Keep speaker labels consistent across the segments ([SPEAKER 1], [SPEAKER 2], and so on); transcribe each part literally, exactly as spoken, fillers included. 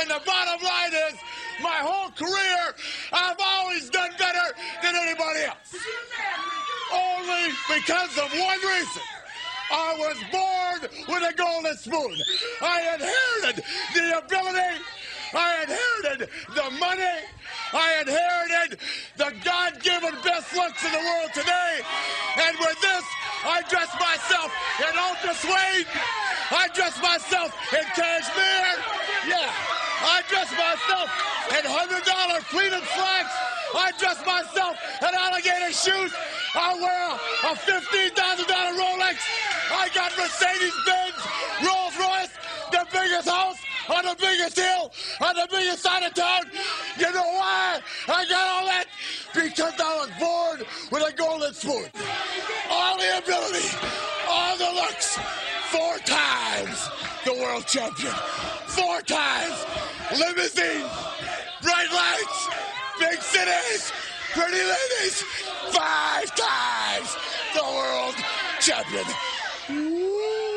[SPEAKER 1] And the bottom line is, my whole career, I've always done better than anybody else. Only because of one reason. I was born with a golden spoon. I inherited the ability. I inherited the money. I inherited the God-given best looks in the world today. And with this, I dress myself in ultra suede. I dress myself in cashmere. Yeah. I dress myself in one hundred dollar pleated slacks. I dress myself in alligator shoes. I wear a fifteen thousand dollar Rolex. I got Mercedes-Benz, Rolls-Royce, the biggest house on the biggest hill, on the biggest side of town. You know why I got all that? Because I was born with a golden spoon. All the ability, all the looks. Four times the world champion. Four times. Limousine, bright lights, big cities, pretty ladies. Five times the world champion. Woo.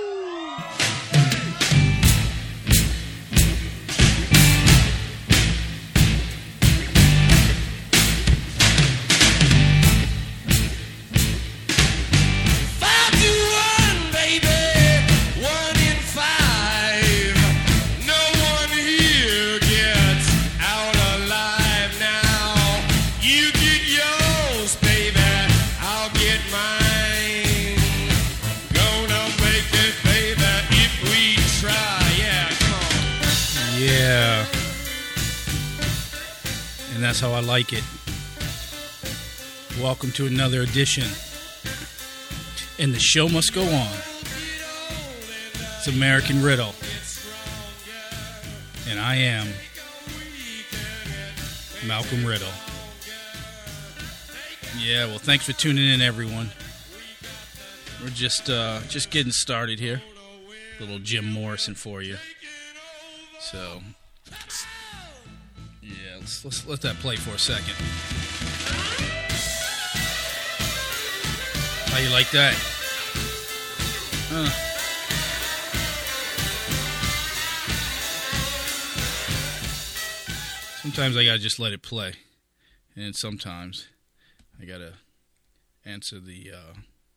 [SPEAKER 2] And that's how I like it. Welcome to another edition. And the show must go on. It's American Riddle. And I am Malcolm Riddle. Yeah, well, thanks for tuning in, everyone. We're just uh, just getting started here. Little Jim Morrison for you. So, yeah, let's, let's let that play for a second. How you like that? Huh. Sometimes I gotta just let it play, and sometimes I gotta answer the uh,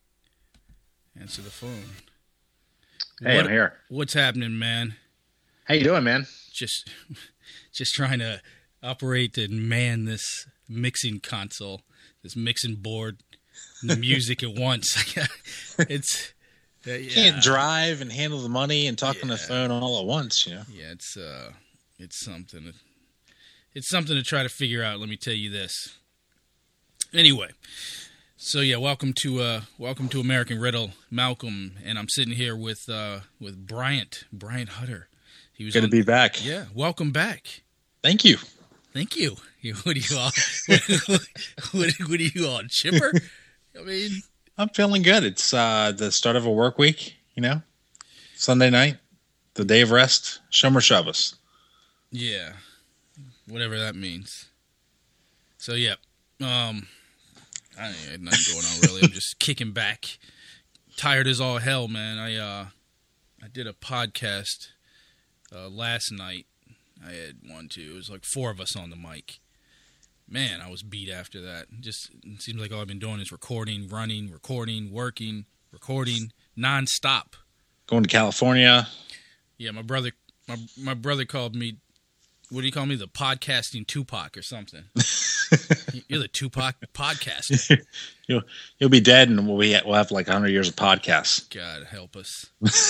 [SPEAKER 2] answer the phone.
[SPEAKER 3] Hey,
[SPEAKER 2] what,
[SPEAKER 3] I'm here.
[SPEAKER 2] What's happening, man?
[SPEAKER 3] How you doing, man?
[SPEAKER 2] Just, just trying to operate and man this mixing console, this mixing board, and the music at once. It's uh, yeah.
[SPEAKER 3] You can't drive and handle the money and talk
[SPEAKER 2] yeah.
[SPEAKER 3] on the phone all at once, you know.
[SPEAKER 2] Yeah, it's uh, it's something. It's something to try to figure out. Let me tell you this. Anyway, so yeah, welcome to uh, welcome to American Riddle, Malcolm, and I'm sitting here with uh, with Bryant, Bryant Hutter. He was
[SPEAKER 3] good
[SPEAKER 2] on,
[SPEAKER 3] to be back.
[SPEAKER 2] Yeah, welcome back.
[SPEAKER 3] Thank you.
[SPEAKER 2] Thank you. What are you all? what, what are you all chipper? I mean,
[SPEAKER 3] I'm feeling good. It's uh, the start of a work week. You know, Sunday night, the day of rest. Shomer Shabbos.
[SPEAKER 2] Yeah, whatever that means. So yeah, um, I ain't nothing going on really. I'm just kicking back, tired as all hell, man. I uh, I did a podcast uh, last night. I had one too. It was like four of us on the mic. Man, I was beat after that. Just it seems like all I've been doing is recording, running, recording, working, recording, nonstop.
[SPEAKER 3] Going to California.
[SPEAKER 2] Yeah, my brother, my my brother called me. What do you call me? The podcasting Tupac or something. You're the Tupac podcaster.
[SPEAKER 3] you'll you'll be dead, and we'll be we'll have like a hundred years of podcasts.
[SPEAKER 2] God help us.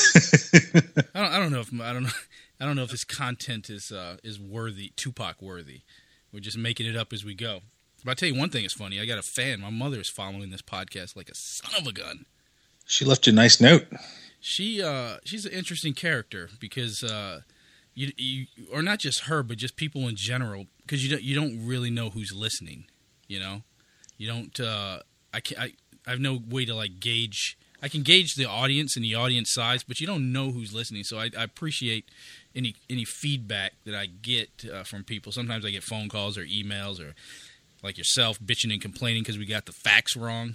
[SPEAKER 2] I don't I don't know if I don't know I don't know if this content is uh, is worthy Tupac worthy. We're just making it up as we go. But I'll tell you one thing is funny. I got a fan. My mother is following this podcast like a son of a gun.
[SPEAKER 3] She left you a nice note.
[SPEAKER 2] She uh, she's an interesting character because uh, you you or not just her, but just people in general. Because you don't you don't really know who's listening. You know, you don't. Uh, I can I I have no way to like gauge. I can gauge the audience and the audience size, but you don't know who's listening. So I, I appreciate any any feedback that I get uh, from people. Sometimes I get phone calls or emails or like yourself bitching and complaining because we got the facts wrong.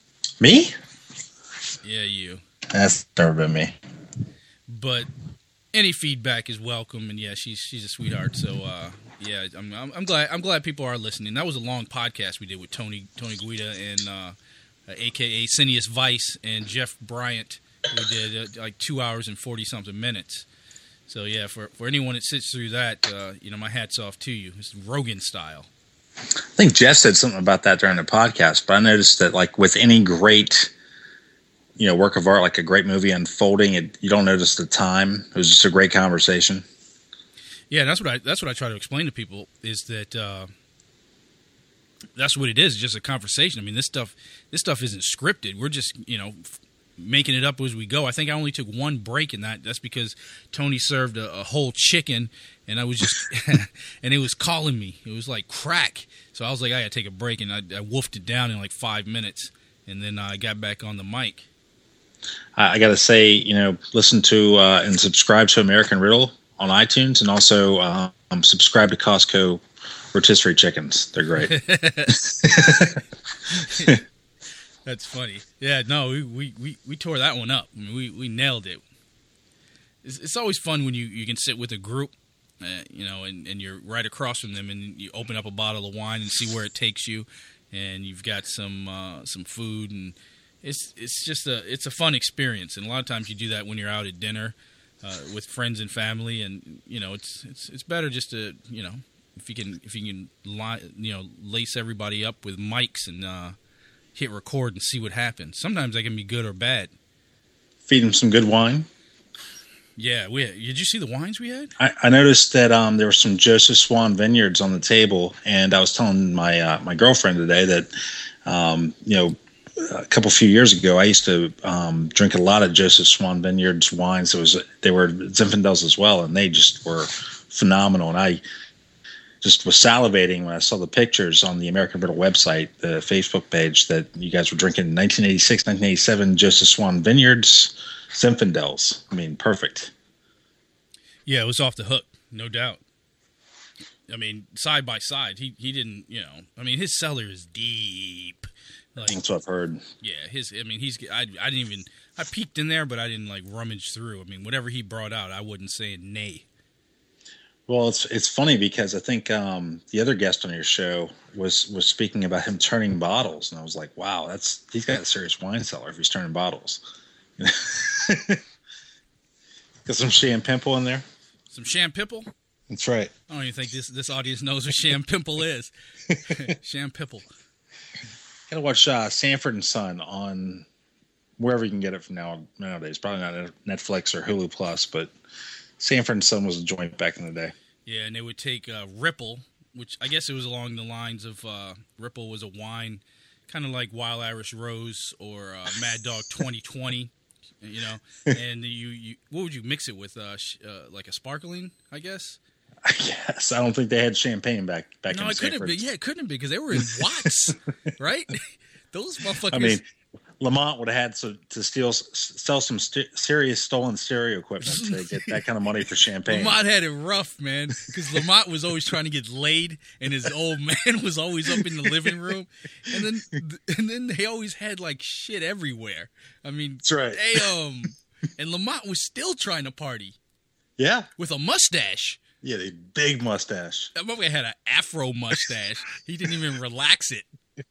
[SPEAKER 3] Me?
[SPEAKER 2] Yeah, you.
[SPEAKER 3] That's never been me.
[SPEAKER 2] But any feedback is welcome. And yeah, she's she's a sweetheart. So uh, yeah, I'm, I'm I'm glad I'm glad people are listening. That was a long podcast we did with Tony Tony Guida and uh, A K A Cineas Vice and Jeff Bryant. We did uh, like two hours and forty something minutes. So yeah, for for anyone that sits through that, uh, you know, my hat's off to you. It's Rogan style.
[SPEAKER 3] I think Jeff said something about that during the podcast, but I noticed that like with any great, you know, work of art, like a great movie unfolding, it, you don't notice the time. It was just a great conversation.
[SPEAKER 2] Yeah, that's what I that's what I try to explain to people is that uh, that's what it is. It's just a conversation. I mean, this stuff this stuff isn't scripted. We're just, you know, f- making it up as we go. I think I only took one break in that. That's because Tony served a, a whole chicken, and I was just and it was calling me. It was like crack. So I was like, I got to take a break, and I, I wolfed it down in like five minutes, and then I got back on the mic.
[SPEAKER 3] I, I got to say, you know, listen to uh, and subscribe to American Riddle on iTunes, and also uh, um, subscribe to Costco rotisserie chickens. They're great.
[SPEAKER 2] That's funny. Yeah, no, we, we, we, we tore that one up. I mean, we, we nailed it. It's, it's always fun when you, you can sit with a group, uh, you know, and, and you're right across from them, and you open up a bottle of wine and see where it takes you, and you've got some uh, some food, and it's it's just a it's a fun experience. And a lot of times you do that when you're out at dinner uh, with friends and family, and you know, it's it's it's better just to, you know, if you can if you can li- you know lace everybody up with mics and uh, hit record and see what happens. Sometimes that can be good or bad.
[SPEAKER 3] Feed them some good wine.
[SPEAKER 2] Yeah, we did you see the wines we had?
[SPEAKER 3] I, I noticed that um, there were some Joseph Swan Vineyards on the table, and I was telling my uh, my girlfriend today that um, you know a couple few years ago I used to um, drink a lot of Joseph Swan Vineyards wines. It was they were Zinfandels as well, and they just were phenomenal. And I just was salivating when I saw the pictures on the American Riddle website, the Facebook page, that you guys were drinking nineteen eighty-six, nineteen eighty-seven Joseph Swan Vineyards Zinfandels. I mean, perfect.
[SPEAKER 2] Yeah, it was off the hook, no doubt. I mean, side by side, he he didn't, you know. I mean, his cellar is deep. Like,
[SPEAKER 3] That's what I've heard.
[SPEAKER 2] Yeah, his. I mean, he's. I, I didn't even. I peeked in there, but I didn't like rummage through. I mean, whatever he brought out, I wouldn't say nay.
[SPEAKER 3] Well, it's it's funny because I think um, the other guest on your show was was speaking about him turning bottles, and I was like, wow, that's he's got a serious wine cellar if he's turning bottles. Got some Sham Pimple in there.
[SPEAKER 2] Some Sham Pimple?
[SPEAKER 3] That's right.
[SPEAKER 2] I don't even think this this audience knows what Sham Pimple is. Sham Pimple.
[SPEAKER 3] Gotta watch uh, Sanford and Son on wherever you can get it from now nowadays. Probably not Netflix or Hulu Plus, but Sanford and Son was a joint back in the day.
[SPEAKER 2] Yeah, and they would take uh, Ripple, which I guess it was along the lines of uh, Ripple was a wine, kind of like Wild Irish Rose or uh, Mad Dog twenty twenty. You know, and you, you, what would you mix it with? Uh, sh- uh, like a sparkling, I guess.
[SPEAKER 3] I guess I don't think they had champagne back back
[SPEAKER 2] no,
[SPEAKER 3] in.
[SPEAKER 2] it couldn't
[SPEAKER 3] Sanford.
[SPEAKER 2] be. Yeah, it couldn't be because they were in Watts, right? Those motherfuckers.
[SPEAKER 3] I mean, Lamont would have had to, to steal sell some st- serious stolen stereo equipment to get that kind of money for champagne.
[SPEAKER 2] Lamont had it rough, man, because Lamont was always trying to get laid, and his old man was always up in the living room, and then and then they always had like shit everywhere. I mean,
[SPEAKER 3] that's right.
[SPEAKER 2] Damn. And Lamont was still trying to party.
[SPEAKER 3] Yeah,
[SPEAKER 2] with a mustache.
[SPEAKER 3] Yeah, a big mustache.
[SPEAKER 2] That motherfucker had an afro mustache. He didn't even relax it.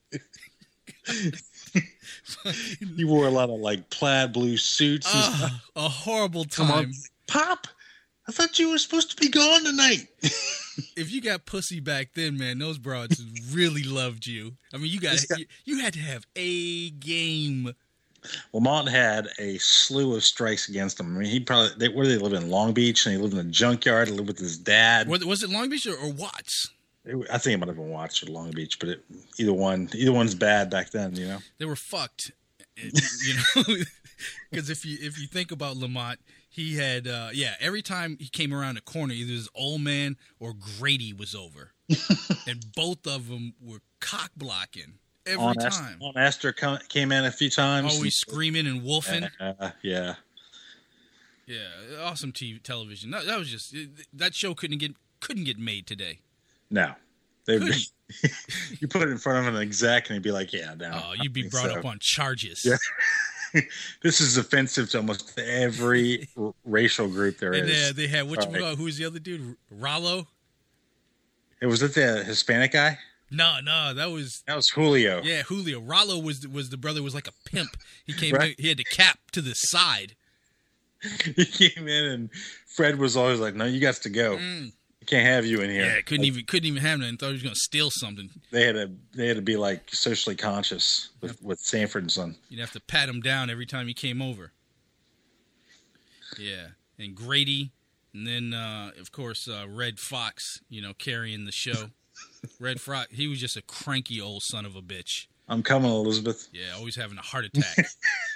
[SPEAKER 3] He wore a lot of like plaid blue suits.
[SPEAKER 2] Uh, a horrible time.
[SPEAKER 3] Pop, I thought you were supposed to be gone tonight.
[SPEAKER 2] If you got pussy back then, man, those broads really loved you. I mean, you got
[SPEAKER 3] guy-
[SPEAKER 2] you, you had to have a game.
[SPEAKER 3] Lamont had a slew of strikes against him. I mean, he probably they, where did they live in Long Beach, and he lived in a junkyard. He lived with his dad.
[SPEAKER 2] Was, was it Long Beach or, or Watts?
[SPEAKER 3] It, I think it might have been Watts or Long Beach, but it, either one, either one's bad back then. You know,
[SPEAKER 2] They were fucked. You know, because if you if you think about Lamont, he had uh, yeah. Every time he came around a corner, either his old man or Grady was over, and both of them were cock blocking. Every
[SPEAKER 3] on
[SPEAKER 2] time.
[SPEAKER 3] Esther, on Esther come, came in a few times.
[SPEAKER 2] Always screaming and wolfing.
[SPEAKER 3] Uh, yeah.
[SPEAKER 2] Yeah, awesome T V, television. That, that was just that show couldn't get couldn't get made today.
[SPEAKER 3] No, they would be, you put it in front of an exec and he'd be like, "Yeah, no."
[SPEAKER 2] Oh, you'd be brought
[SPEAKER 3] so.
[SPEAKER 2] up on charges.
[SPEAKER 3] Yeah. this is offensive to almost every r- racial group there
[SPEAKER 2] and
[SPEAKER 3] is.
[SPEAKER 2] uh, they had, which,
[SPEAKER 3] Right.
[SPEAKER 2] uh, who was the other dude? Rollo?
[SPEAKER 3] It was it the Hispanic guy?
[SPEAKER 2] No, no, that was,
[SPEAKER 3] That was Julio.
[SPEAKER 2] yeah, Julio. Rollo was was the brother, was like a pimp. He came,
[SPEAKER 3] Right.
[SPEAKER 2] he had the cap to the side.
[SPEAKER 3] He came in and Fred was always like, "No, you got to go.
[SPEAKER 2] Mm.
[SPEAKER 3] I can't have you in here."
[SPEAKER 2] Yeah, couldn't even couldn't even have nothing. Thought he was going to steal something.
[SPEAKER 3] They had to they had to be like socially conscious with, with Sanford and Son.
[SPEAKER 2] You'd have to pat him down every time he came over. Yeah, and Grady, and then uh, of course uh, Red Fox, you know, carrying the show. Red Fox, he was just a cranky old son of a bitch.
[SPEAKER 3] I'm coming, Elizabeth.
[SPEAKER 2] Yeah, always having a heart attack.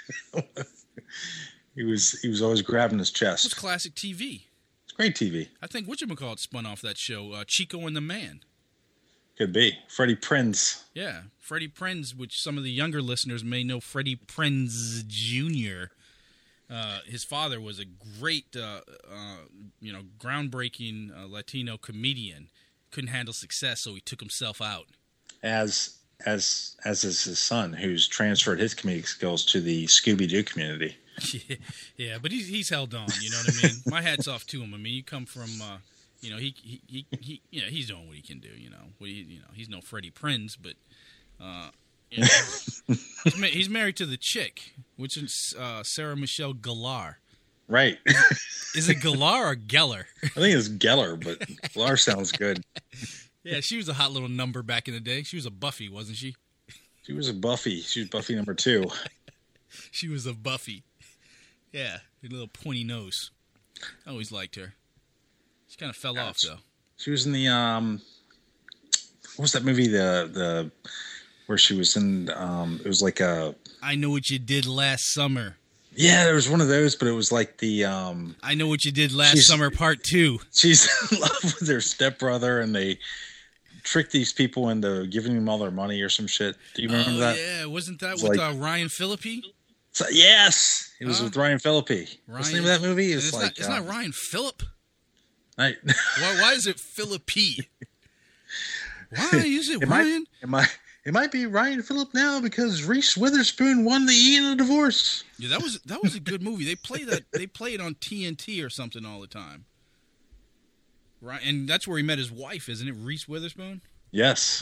[SPEAKER 3] He was he was always grabbing his
[SPEAKER 2] It was
[SPEAKER 3] chest.
[SPEAKER 2] classic T V.
[SPEAKER 3] It's great T V.
[SPEAKER 2] I think whatchamacallit spun off that show, uh, Chico and the Man.
[SPEAKER 3] Could be Freddie Prinze.
[SPEAKER 2] Yeah, Freddie Prinze, which some of the younger listeners may know, Freddie Prinze Junior Uh, his father was a great, uh, uh, you know, groundbreaking uh, Latino comedian. Couldn't handle success, so he took himself out.
[SPEAKER 3] as as as is his son, who's transferred his comedic skills to the Scooby Doo community.
[SPEAKER 2] Yeah, but he's he's held on. You know what I mean? My hat's off to him. I mean, you come from, uh, you know, he he he, he you know, he's doing what he can do. You know, what he, you know, he's no Freddie Prinze, but uh, you know, he's, ma- he's married to the chick, which is uh, Sarah Michelle Gellar.
[SPEAKER 3] Right.
[SPEAKER 2] Is it Gellar or Geller?
[SPEAKER 3] I think it's Geller, but Geller sounds good.
[SPEAKER 2] Yeah, she was a hot little number back in the day. She was a Buffy, wasn't she?
[SPEAKER 3] She was a Buffy. She was Buffy number two.
[SPEAKER 2] She was a Buffy. Yeah, her little pointy nose. I always liked her. She kind of fell
[SPEAKER 3] Yeah,
[SPEAKER 2] off, though.
[SPEAKER 3] She was in the um, what was that movie? The the where she was in um, it was like a
[SPEAKER 2] I Know What You Did Last Summer.
[SPEAKER 3] yeah, there was one of those, but it was like the um,
[SPEAKER 2] I Know What You Did Last
[SPEAKER 3] She's-
[SPEAKER 2] Summer Part two.
[SPEAKER 3] she's in love with her stepbrother, and they trick these people into giving them all their money or some shit. Do you remember
[SPEAKER 2] Oh,
[SPEAKER 3] that?
[SPEAKER 2] yeah. Wasn't that
[SPEAKER 3] It's
[SPEAKER 2] with
[SPEAKER 3] like-
[SPEAKER 2] uh, Ryan Phillippe?
[SPEAKER 3] So, yes, it was
[SPEAKER 2] Huh?
[SPEAKER 3] with Ryan Phillippe. What's the name of that movie?
[SPEAKER 2] It's,
[SPEAKER 3] It's,
[SPEAKER 2] not,
[SPEAKER 3] like
[SPEAKER 2] it's
[SPEAKER 3] uh,
[SPEAKER 2] not Ryan Phillip.
[SPEAKER 3] I,
[SPEAKER 2] Why, why is it Phillippe? Why is it
[SPEAKER 3] it
[SPEAKER 2] Ryan?
[SPEAKER 3] might it might it might be Ryan Phillip now because Reese Witherspoon won the E in a divorce.
[SPEAKER 2] Yeah, that was that was a good movie. They play that they play it on T N T or something all the time. Right, and that's where he met his wife, isn't it? Reese Witherspoon.
[SPEAKER 3] Yes.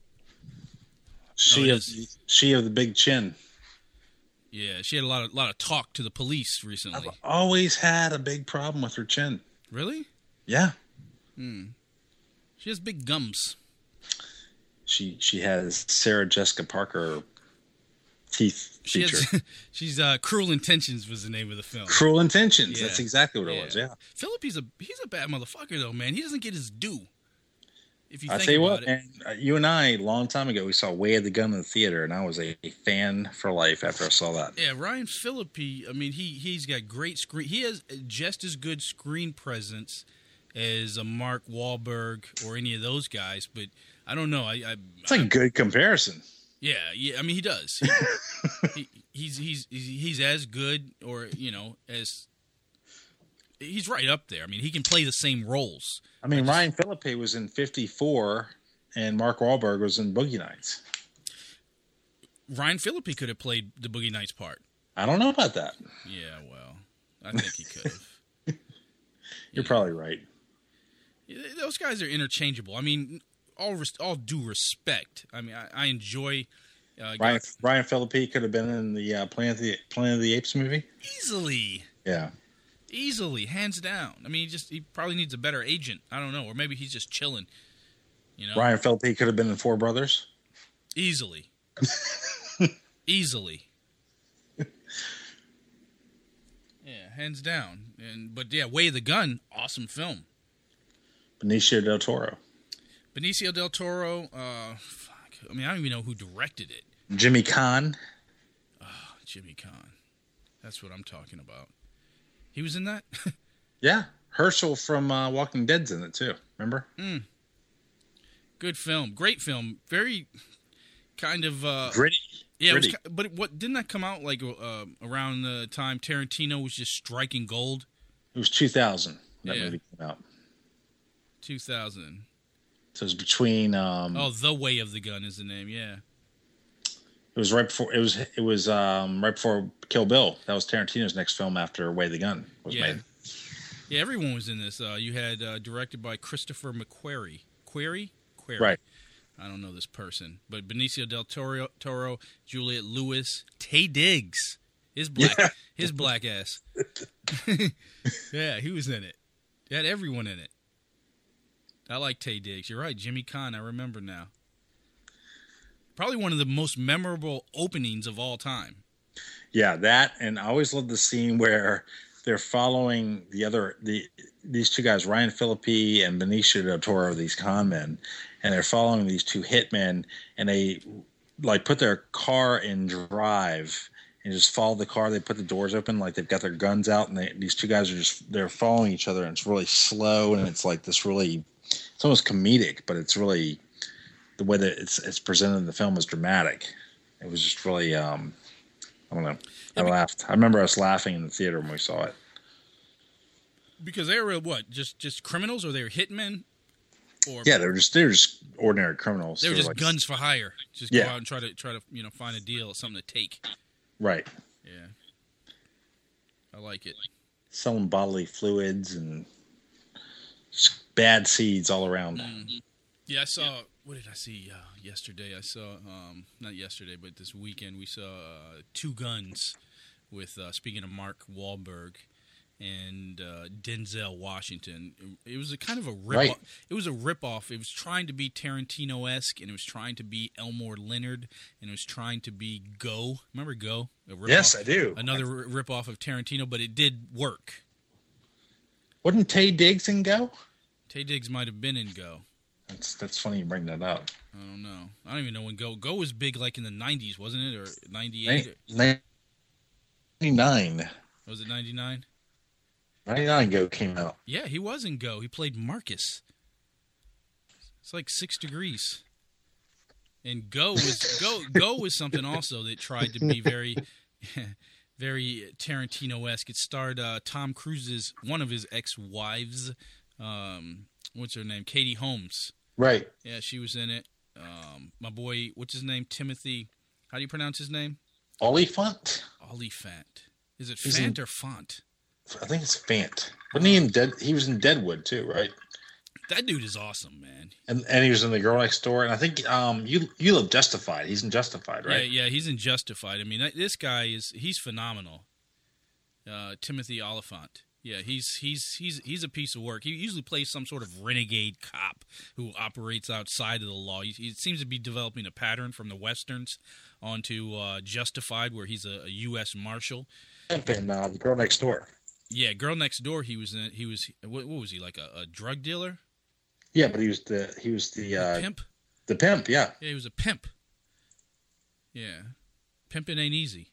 [SPEAKER 3] She
[SPEAKER 2] it
[SPEAKER 3] of
[SPEAKER 2] is.
[SPEAKER 3] she of the big chin.
[SPEAKER 2] Yeah, she had a lot of lot of talk to the police recently.
[SPEAKER 3] I've always had a big problem with her chin.
[SPEAKER 2] Really?
[SPEAKER 3] Yeah.
[SPEAKER 2] She has big gums.
[SPEAKER 3] She she has Sarah Jessica Parker teeth
[SPEAKER 2] She
[SPEAKER 3] feature.
[SPEAKER 2] has. She's uh, Cruel Intentions was the name of the film.
[SPEAKER 3] Cruel Intentions.
[SPEAKER 2] Yeah.
[SPEAKER 3] That's exactly what it was. Yeah.
[SPEAKER 2] Philippe's a he's a bad motherfucker though, man. He doesn't get his due. If you
[SPEAKER 3] I
[SPEAKER 2] think
[SPEAKER 3] tell you
[SPEAKER 2] about
[SPEAKER 3] what,
[SPEAKER 2] it.
[SPEAKER 3] man, uh, you and I, a long time ago, we saw Way of the Gun in the theater, and I was a, a fan for life after I saw that.
[SPEAKER 2] Yeah, Ryan Phillippe. I mean, he he's got great screen. He has just as good screen presence as a Mark Wahlberg or any of those guys. But I don't know. I, I
[SPEAKER 3] It's like a good comparison.
[SPEAKER 2] yeah, yeah. I mean, he does. He, he, he's he's he's he's as good, or you know, as he's right up there. I mean, he can play the same roles.
[SPEAKER 3] I mean, Ryan Phillippe was in fifty-four, and Mark Wahlberg was in Boogie Nights.
[SPEAKER 2] Ryan Phillippe could have played the Boogie Nights part.
[SPEAKER 3] I don't know about that.
[SPEAKER 2] Yeah, well, I think he could have.
[SPEAKER 3] You're probably right.
[SPEAKER 2] Those guys are interchangeable. I mean, all res- all due respect. I mean, I, I enjoy uh,
[SPEAKER 3] Ryan,
[SPEAKER 2] guys-
[SPEAKER 3] Ryan Phillippe could have been in the uh, Planet of the Planet of the Apes movie.
[SPEAKER 2] easily,
[SPEAKER 3] Yeah.
[SPEAKER 2] easily, hands down. I mean, he just he probably needs a better agent. I don't know, or maybe he's just chilling. You know,
[SPEAKER 3] Ryan Phillippe could have been in Four Brothers.
[SPEAKER 2] easily, easily. Yeah, hands down. And but yeah, Way of the Gun, awesome film.
[SPEAKER 3] Benicio del Toro.
[SPEAKER 2] Benicio del Toro. Uh, fuck. I mean, I don't even know who directed it.
[SPEAKER 3] Jimmy Caan.
[SPEAKER 2] Jimmy Caan. That's what I'm talking about. He was in that?
[SPEAKER 3] Yeah. Herschel from uh, Walking Dead's in it, too. Remember?
[SPEAKER 2] Good film. Great film. Very kind of... Uh,
[SPEAKER 3] Gritty.
[SPEAKER 2] yeah, it was,
[SPEAKER 3] Gritty.
[SPEAKER 2] ki- but what didn't that come out like uh, around the time Tarantino was just striking gold?
[SPEAKER 3] It was two thousand. That
[SPEAKER 2] Yeah.
[SPEAKER 3] movie came out.
[SPEAKER 2] two thousand.
[SPEAKER 3] So it was between... Um,
[SPEAKER 2] Oh, The Way of the Gun is the name, yeah.
[SPEAKER 3] It It was right before it was it was um, right before Kill Bill. That was Tarantino's next film after Way the Gun was
[SPEAKER 2] yeah.
[SPEAKER 3] made.
[SPEAKER 2] Yeah, everyone was in this. Uh, you had uh, directed by Christopher McQuarrie. Query? Query.
[SPEAKER 3] Right.
[SPEAKER 2] I don't know this person. But Benicio del Toro, Toro Juliette Lewis, Taye Diggs. His black yeah. his black ass. Yeah, he was in it. He had everyone in it. I like Taye Diggs. You're right, Jimmy Caan, I remember now. Probably one of the most memorable openings of all time.
[SPEAKER 3] Yeah, that, and I always love the scene where they're following the other the these two guys, Ryan Phillippe and Benicio del Toro, these con men, and they're following these two hitmen, and they like put their car in drive and just follow the car. They put the doors open, like they've got their guns out, and they, these two guys are just they're following each other, and it's really slow, and it's like this really, it's almost comedic, but it's really the way that it's it's presented in the film is dramatic. It was just really, um, I don't know. I laughed. I remember us laughing in the theater when we saw it.
[SPEAKER 2] Because they were what? Just just criminals, or they were hitmen? Or
[SPEAKER 3] yeah, they were just they were just ordinary criminals.
[SPEAKER 2] They were
[SPEAKER 3] they
[SPEAKER 2] just
[SPEAKER 3] were like,
[SPEAKER 2] guns for hire. Just
[SPEAKER 3] yeah.
[SPEAKER 2] go out and try to try to you know find a deal, something to take.
[SPEAKER 3] Right.
[SPEAKER 2] Yeah. I like it.
[SPEAKER 3] Selling bodily fluids and just bad seeds all around.
[SPEAKER 2] Mm-hmm. Yeah, I saw. What did I see uh, yesterday? I saw um, not yesterday, but this weekend we saw uh, Two Guns with uh, speaking of Mark Wahlberg and uh, Denzel Washington. It was a kind of a rip.
[SPEAKER 3] Right.
[SPEAKER 2] Off. It was a rip off. It was trying to be Tarantino-esque, and it was trying to be Elmore Leonard, and it was trying to be Go. Remember Go? A rip
[SPEAKER 3] yes,
[SPEAKER 2] off,
[SPEAKER 3] I do.
[SPEAKER 2] Another rip off of Tarantino, but it did work.
[SPEAKER 3] Wasn't Taye Diggs in Go?
[SPEAKER 2] Taye Diggs might have been in Go.
[SPEAKER 3] That's that's funny you bring that up.
[SPEAKER 2] I don't know. I don't even know when Go Go was big, like in the nineties, wasn't it, or ninety-eight?
[SPEAKER 3] ninety-nine.
[SPEAKER 2] Was it ninety-nine?
[SPEAKER 3] ninety-nine Go came out.
[SPEAKER 2] Yeah, he was in Go. He played Marcus. It's like Six Degrees. And Go was Go Go was something also that tried to be very, very Tarantino-esque. It starred uh, Tom Cruise's one of his ex-wives. Um, what's her name? Katie Holmes.
[SPEAKER 3] Right.
[SPEAKER 2] Yeah, she was in it. Um, my boy, what's his name? Timothy. How do you pronounce his name?
[SPEAKER 3] Olyphant.
[SPEAKER 2] Olyphant. Is it
[SPEAKER 3] He's
[SPEAKER 2] Fant
[SPEAKER 3] in,
[SPEAKER 2] or Font?
[SPEAKER 3] I think it's Fant. Wasn't he in Dead? He was in Deadwood too, right?
[SPEAKER 2] That dude is awesome, man.
[SPEAKER 3] And and he was in The Girl Next Door, and I think um you you love Justified. He's in Justified, right?
[SPEAKER 2] Yeah, yeah, he's in Justified. I mean, that, this guy is he's phenomenal. Uh, Timothy Olyphant. Yeah, he's he's he's he's a piece of work. He usually plays some sort of renegade cop who operates outside of the law. He, he seems to be developing a pattern from the westerns onto uh, Justified, where he's a, a U S Marshal.
[SPEAKER 3] And uh, The Girl Next Door.
[SPEAKER 2] Yeah, Girl Next Door. He was in. He was what, what was he like a, a drug dealer?
[SPEAKER 3] Yeah, but he was the he was the,
[SPEAKER 2] the
[SPEAKER 3] uh,
[SPEAKER 2] pimp.
[SPEAKER 3] The pimp, yeah.
[SPEAKER 2] Yeah, he was a pimp. Yeah, pimping ain't easy.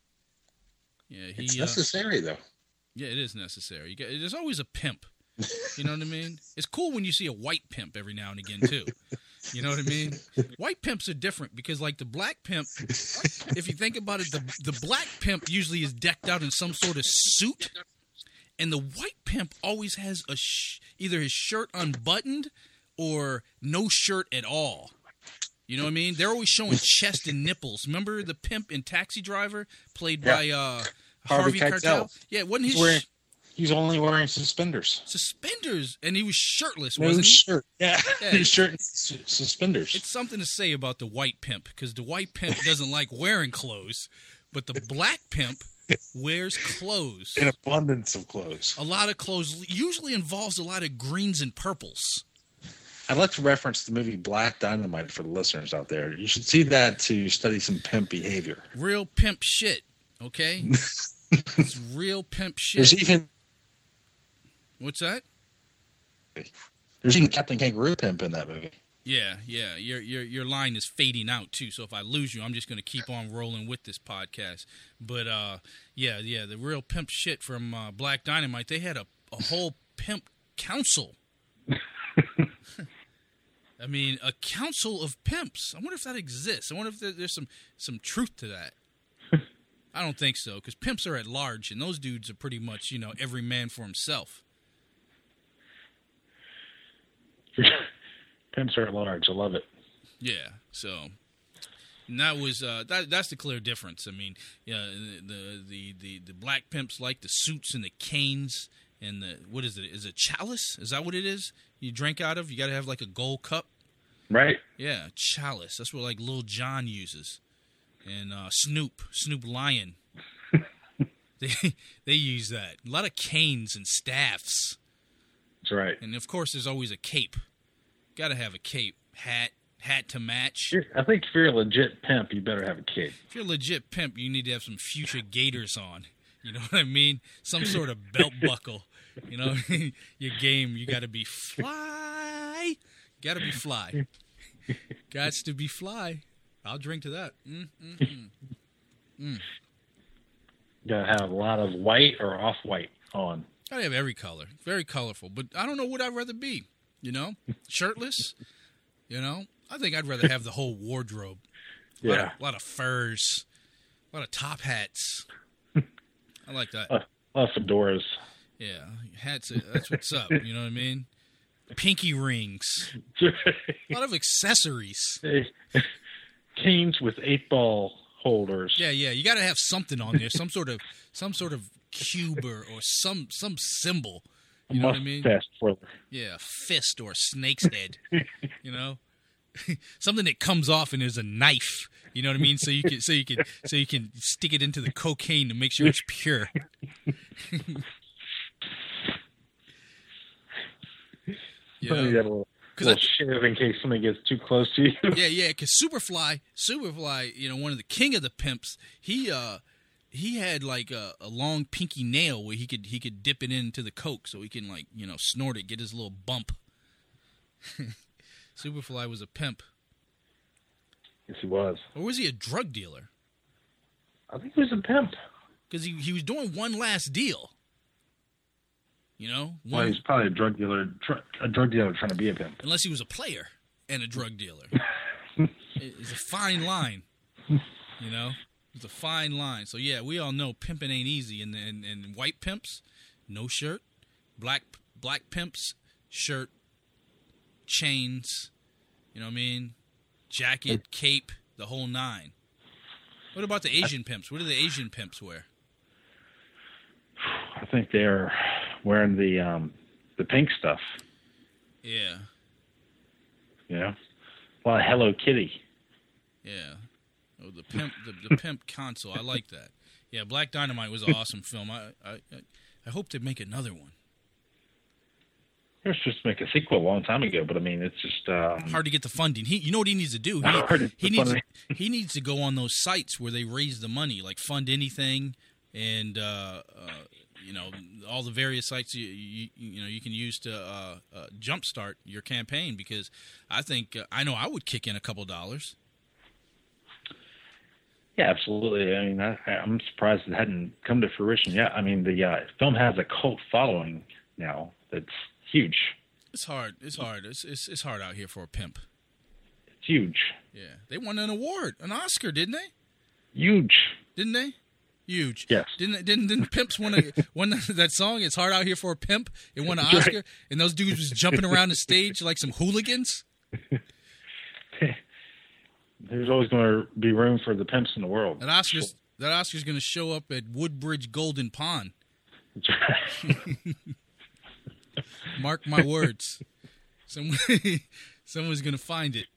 [SPEAKER 2] Yeah, he,
[SPEAKER 3] it's necessary uh, though.
[SPEAKER 2] Yeah, it is necessary. You get, there's always a pimp. You know what I mean? It's cool when you see a white pimp every now and again, too. You know what I mean? White pimps are different because, like, the black pimp, if you think about it, the, the black pimp usually is decked out in some sort of suit, and the white pimp always has a sh- either his shirt unbuttoned or no shirt at all. You know what I mean? They're always showing chest and nipples. Remember the pimp in Taxi Driver, played yeah. by... Uh, Harvey, Harvey Keitel. Keitel. Yeah, wasn't his...
[SPEAKER 3] He's, wearing, he's only wearing suspenders.
[SPEAKER 2] Suspenders? And he was shirtless,
[SPEAKER 3] no
[SPEAKER 2] wasn't he?
[SPEAKER 3] Shirt. Yeah, yeah. His shirt and su- suspenders.
[SPEAKER 2] It's something to say about the white pimp, because the white pimp doesn't like wearing clothes, but the black pimp wears clothes.
[SPEAKER 3] An abundance of clothes.
[SPEAKER 2] A lot of clothes. Usually involves a lot of greens and purples.
[SPEAKER 3] I'd like to reference the movie Black Dynamite for the listeners out there. You should see that to study some pimp behavior.
[SPEAKER 2] Real pimp shit, okay? It's real pimp shit.
[SPEAKER 3] There's even...
[SPEAKER 2] What's that?
[SPEAKER 3] There's even Captain Kangaroo pimp in that movie.
[SPEAKER 2] Yeah, yeah. Your your your line is fading out too. So if I lose you, I'm just going to keep on rolling with this podcast. But uh, yeah, yeah. The real pimp shit from uh, Black Dynamite. They had a, a whole pimp council. I mean, a council of pimps. I wonder if that exists. I wonder if there, there's some some truth to that. I don't think so, because pimps are at large, and those dudes are pretty much, you know, every man for himself.
[SPEAKER 3] Pimps are at large. I love it.
[SPEAKER 2] Yeah, so, And that was uh, that. That's the clear difference. I mean, yeah, the, the the the black pimps like the suits and the canes and the what is it? Is it chalice? Is that what it is? You drink out of? You got to have like a gold cup.
[SPEAKER 3] Right.
[SPEAKER 2] Yeah, chalice. That's what like Lil Jon uses, and uh, Snoop, Snoop Lion. they they use that. A lot of canes and staffs.
[SPEAKER 3] That's right.
[SPEAKER 2] And of course, there's always a cape. Got to have a cape, hat, hat to match.
[SPEAKER 3] I think if you're a legit pimp, you better have a cape.
[SPEAKER 2] If you're a legit pimp, you need to have some future gators on. You know what I mean? Some sort of belt buckle. You know, your game, you got to be fly. Got to be fly. Gots to be fly. I'll drink to that. Mm, mm, mm. Mm.
[SPEAKER 3] You got to have a lot of white or off-white on.
[SPEAKER 2] I have every color. Very colorful. But I don't know what I'd rather be. You know? Shirtless. You know? I think I'd rather have the whole wardrobe. A
[SPEAKER 3] Yeah.
[SPEAKER 2] lot of, a lot of furs. A lot of top hats. I like that.
[SPEAKER 3] A lot of fedoras.
[SPEAKER 2] Yeah. Hats, that's what's up. You know what I mean? Pinky rings. A lot of accessories.
[SPEAKER 3] Canes with eight ball holders.
[SPEAKER 2] Yeah, yeah. You got to have something on there. Some sort of some sort of cube or, or some some symbol. You know what I mean?
[SPEAKER 3] Fast forward.
[SPEAKER 2] Yeah, a fist or a snake's head. You know? Something that comes off and is a knife. You know what I mean? So you can so you can so you can stick it into the cocaine to make sure it's pure.
[SPEAKER 3] You know, you got a little, little shiv in case somebody gets too close to you.
[SPEAKER 2] Yeah, yeah. Because Superfly, Superfly, you know, one of the king of the pimps, he uh he had like a, a long pinky nail where he could he could dip it into the coke so he can like you know snort it, get his little bump. Superfly was a pimp.
[SPEAKER 3] Yes, he was.
[SPEAKER 2] Or was he a drug dealer?
[SPEAKER 3] I think he was a pimp.
[SPEAKER 2] Because he, he was doing one last deal. You know? One,
[SPEAKER 3] Well, he's probably a drug dealer, tr- a drug dealer trying to be a pimp.
[SPEAKER 2] unless he was a player and a drug dealer. It's a fine line. You know? It's a fine line. So, yeah, we all know pimping ain't easy. And, and, and white pimps, no shirt. Black black pimps, shirt, chains, you know what I mean? Jacket, cape, the whole nine. What about the Asian pimps? What do the Asian pimps wear?
[SPEAKER 3] I think they're wearing the um, the pink stuff.
[SPEAKER 2] Yeah.
[SPEAKER 3] You know? A lot of Hello Kitty.
[SPEAKER 2] Yeah. Oh, the pimp, the, the pimp console. I like that. Yeah, Black Dynamite was an awesome film. I, I, I hope they make another one.
[SPEAKER 3] They were supposed to make a sequel a long time ago, but I mean, it's just um,
[SPEAKER 2] hard to get the funding. He, you know what he needs to do? He, he needs, he needs to go on those sites where they raise the money, like Fund Anything, and uh, uh, you know all the various sites you you, you know you can use to uh, uh, jumpstart your campaign. Because I think uh, I know I would kick in a couple dollars.
[SPEAKER 3] Yeah, absolutely. I mean, I, I'm surprised it hadn't come to fruition yet. I mean, the uh, film has a cult following now that's huge.
[SPEAKER 2] It's hard. It's hard. It's, it's it's hard out here for a pimp.
[SPEAKER 3] It's huge.
[SPEAKER 2] Yeah, they won an award, an Oscar, didn't they?
[SPEAKER 3] Huge.
[SPEAKER 2] Didn't they? Huge.
[SPEAKER 3] Yes.
[SPEAKER 2] Didn't didn't didn't pimps win a, won that song? It's hard out here for a pimp. It won an Oscar, right. And those dudes was jumping around the stage like some hooligans.
[SPEAKER 3] There's always going to be room for the pimps in the world.
[SPEAKER 2] That Oscar's that Oscar's going to show up at Woodbridge Golden Pond.
[SPEAKER 3] That's right.
[SPEAKER 2] Mark my words. Someone, someone's going to find it.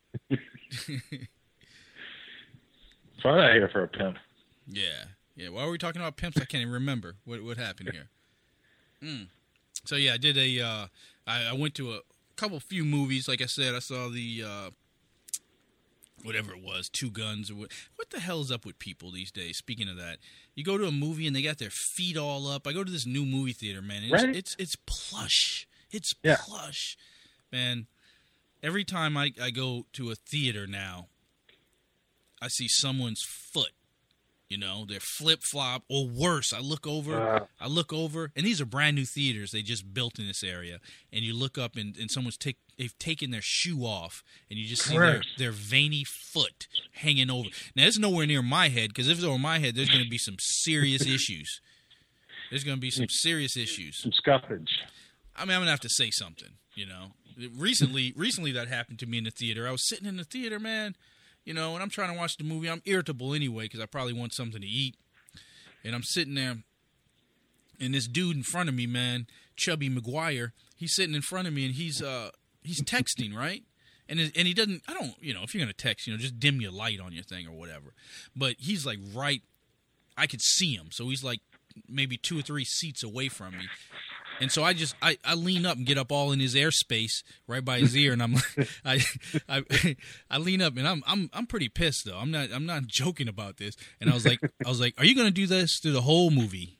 [SPEAKER 3] Far out here for a pimp.
[SPEAKER 2] Yeah. Yeah. Why were we talking about pimps? I can't even remember what what happened here. Mm. So, yeah, I did a uh, – I, I went to a couple few movies. Like I said, I saw the uh, – whatever it was, Two Guns or what. What the hell is up with people these days? Speaking of that, you go to a movie and they got their feet all up. I go to this new movie theater, man. And it's,
[SPEAKER 3] right?
[SPEAKER 2] it's it's plush. It's
[SPEAKER 3] yeah.
[SPEAKER 2] plush, man. Every time I, I go to a theater now, I see someone's foot. You know, they're flip flop or worse. I look over, uh, I look over, and these are brand new theaters they just built in this area. And you look up, and, and someone's take they've taken their shoe off, and you just see their, their veiny foot hanging over. Now it's nowhere near my head, because if it's over my head, there's going to be some serious issues. There's going to be some serious issues.
[SPEAKER 3] Some scuffage.
[SPEAKER 2] I mean, I'm gonna have to say something. You know, recently, recently that happened to me in the theater. I was sitting in the theater, man. you know, and I'm trying to watch the movie. I'm irritable anyway because I probably want something to eat. And I'm sitting there, and this dude in front of me, man, Chubby McGuire, he's sitting in front of me, and he's uh he's texting, right? And it, and he doesn't, I don't, you know, if you're going to text, you know, just dim your light on your thing or whatever. But he's like right, I could see him. So he's like maybe two or three seats away from me. And so I just, I, I lean up and get up all in his airspace right by his ear. And I'm like, I, I, I lean up and I'm, I'm, I'm pretty pissed though. I'm not, I'm not joking about this. And I was like, I was like, are you going to do this through the whole movie?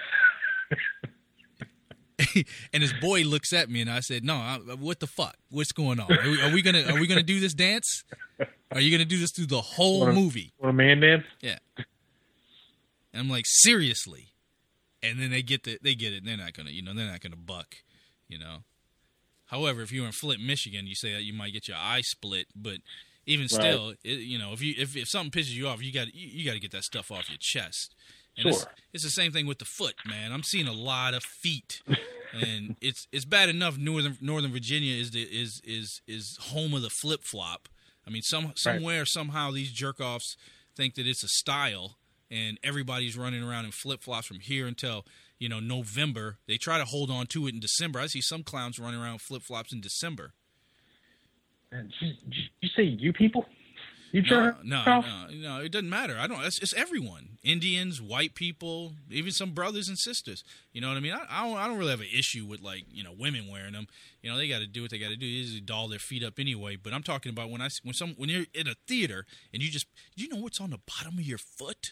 [SPEAKER 2] And his boy looks at me, and I said, "No, I, what the fuck? What's going on? Are we, are we gonna are we gonna do this dance? Are you gonna do this through the whole
[SPEAKER 4] what a,
[SPEAKER 2] movie?
[SPEAKER 4] What a man dance?
[SPEAKER 2] Yeah." And I'm like, seriously. And then they get the they get it. And they're not gonna, you know, they're not gonna buck, you know. However, if you're in Flint, Michigan, you say that you might get your eye split, but even still, right. it, you know, if you if, if something pisses you off, you got you, you got to get that stuff off your chest. And
[SPEAKER 4] sure.
[SPEAKER 2] It's, it's the same thing with the foot, man. I'm seeing a lot of feet, and it's it's bad enough. Northern Northern Virginia is the, is is is home of the flip flop. I mean, some somewhere right. somehow these jerk offs think that it's a style, and everybody's running around in flip flops from here until you know November. They try to hold on to it in December. I see some clowns running around flip flops in December.
[SPEAKER 4] Did you, did you say you people? You
[SPEAKER 2] no, no, no, no, it doesn't matter. I don't. It's, it's everyone: Indians, white people, even some brothers and sisters. You know what I mean? I, I don't. I don't really have an issue with like you know women wearing them. You know, they got to do what they got to do. They just doll their feet up anyway. But I'm talking about when I when some when you're in a theater and you just do you know what's on the bottom of your foot?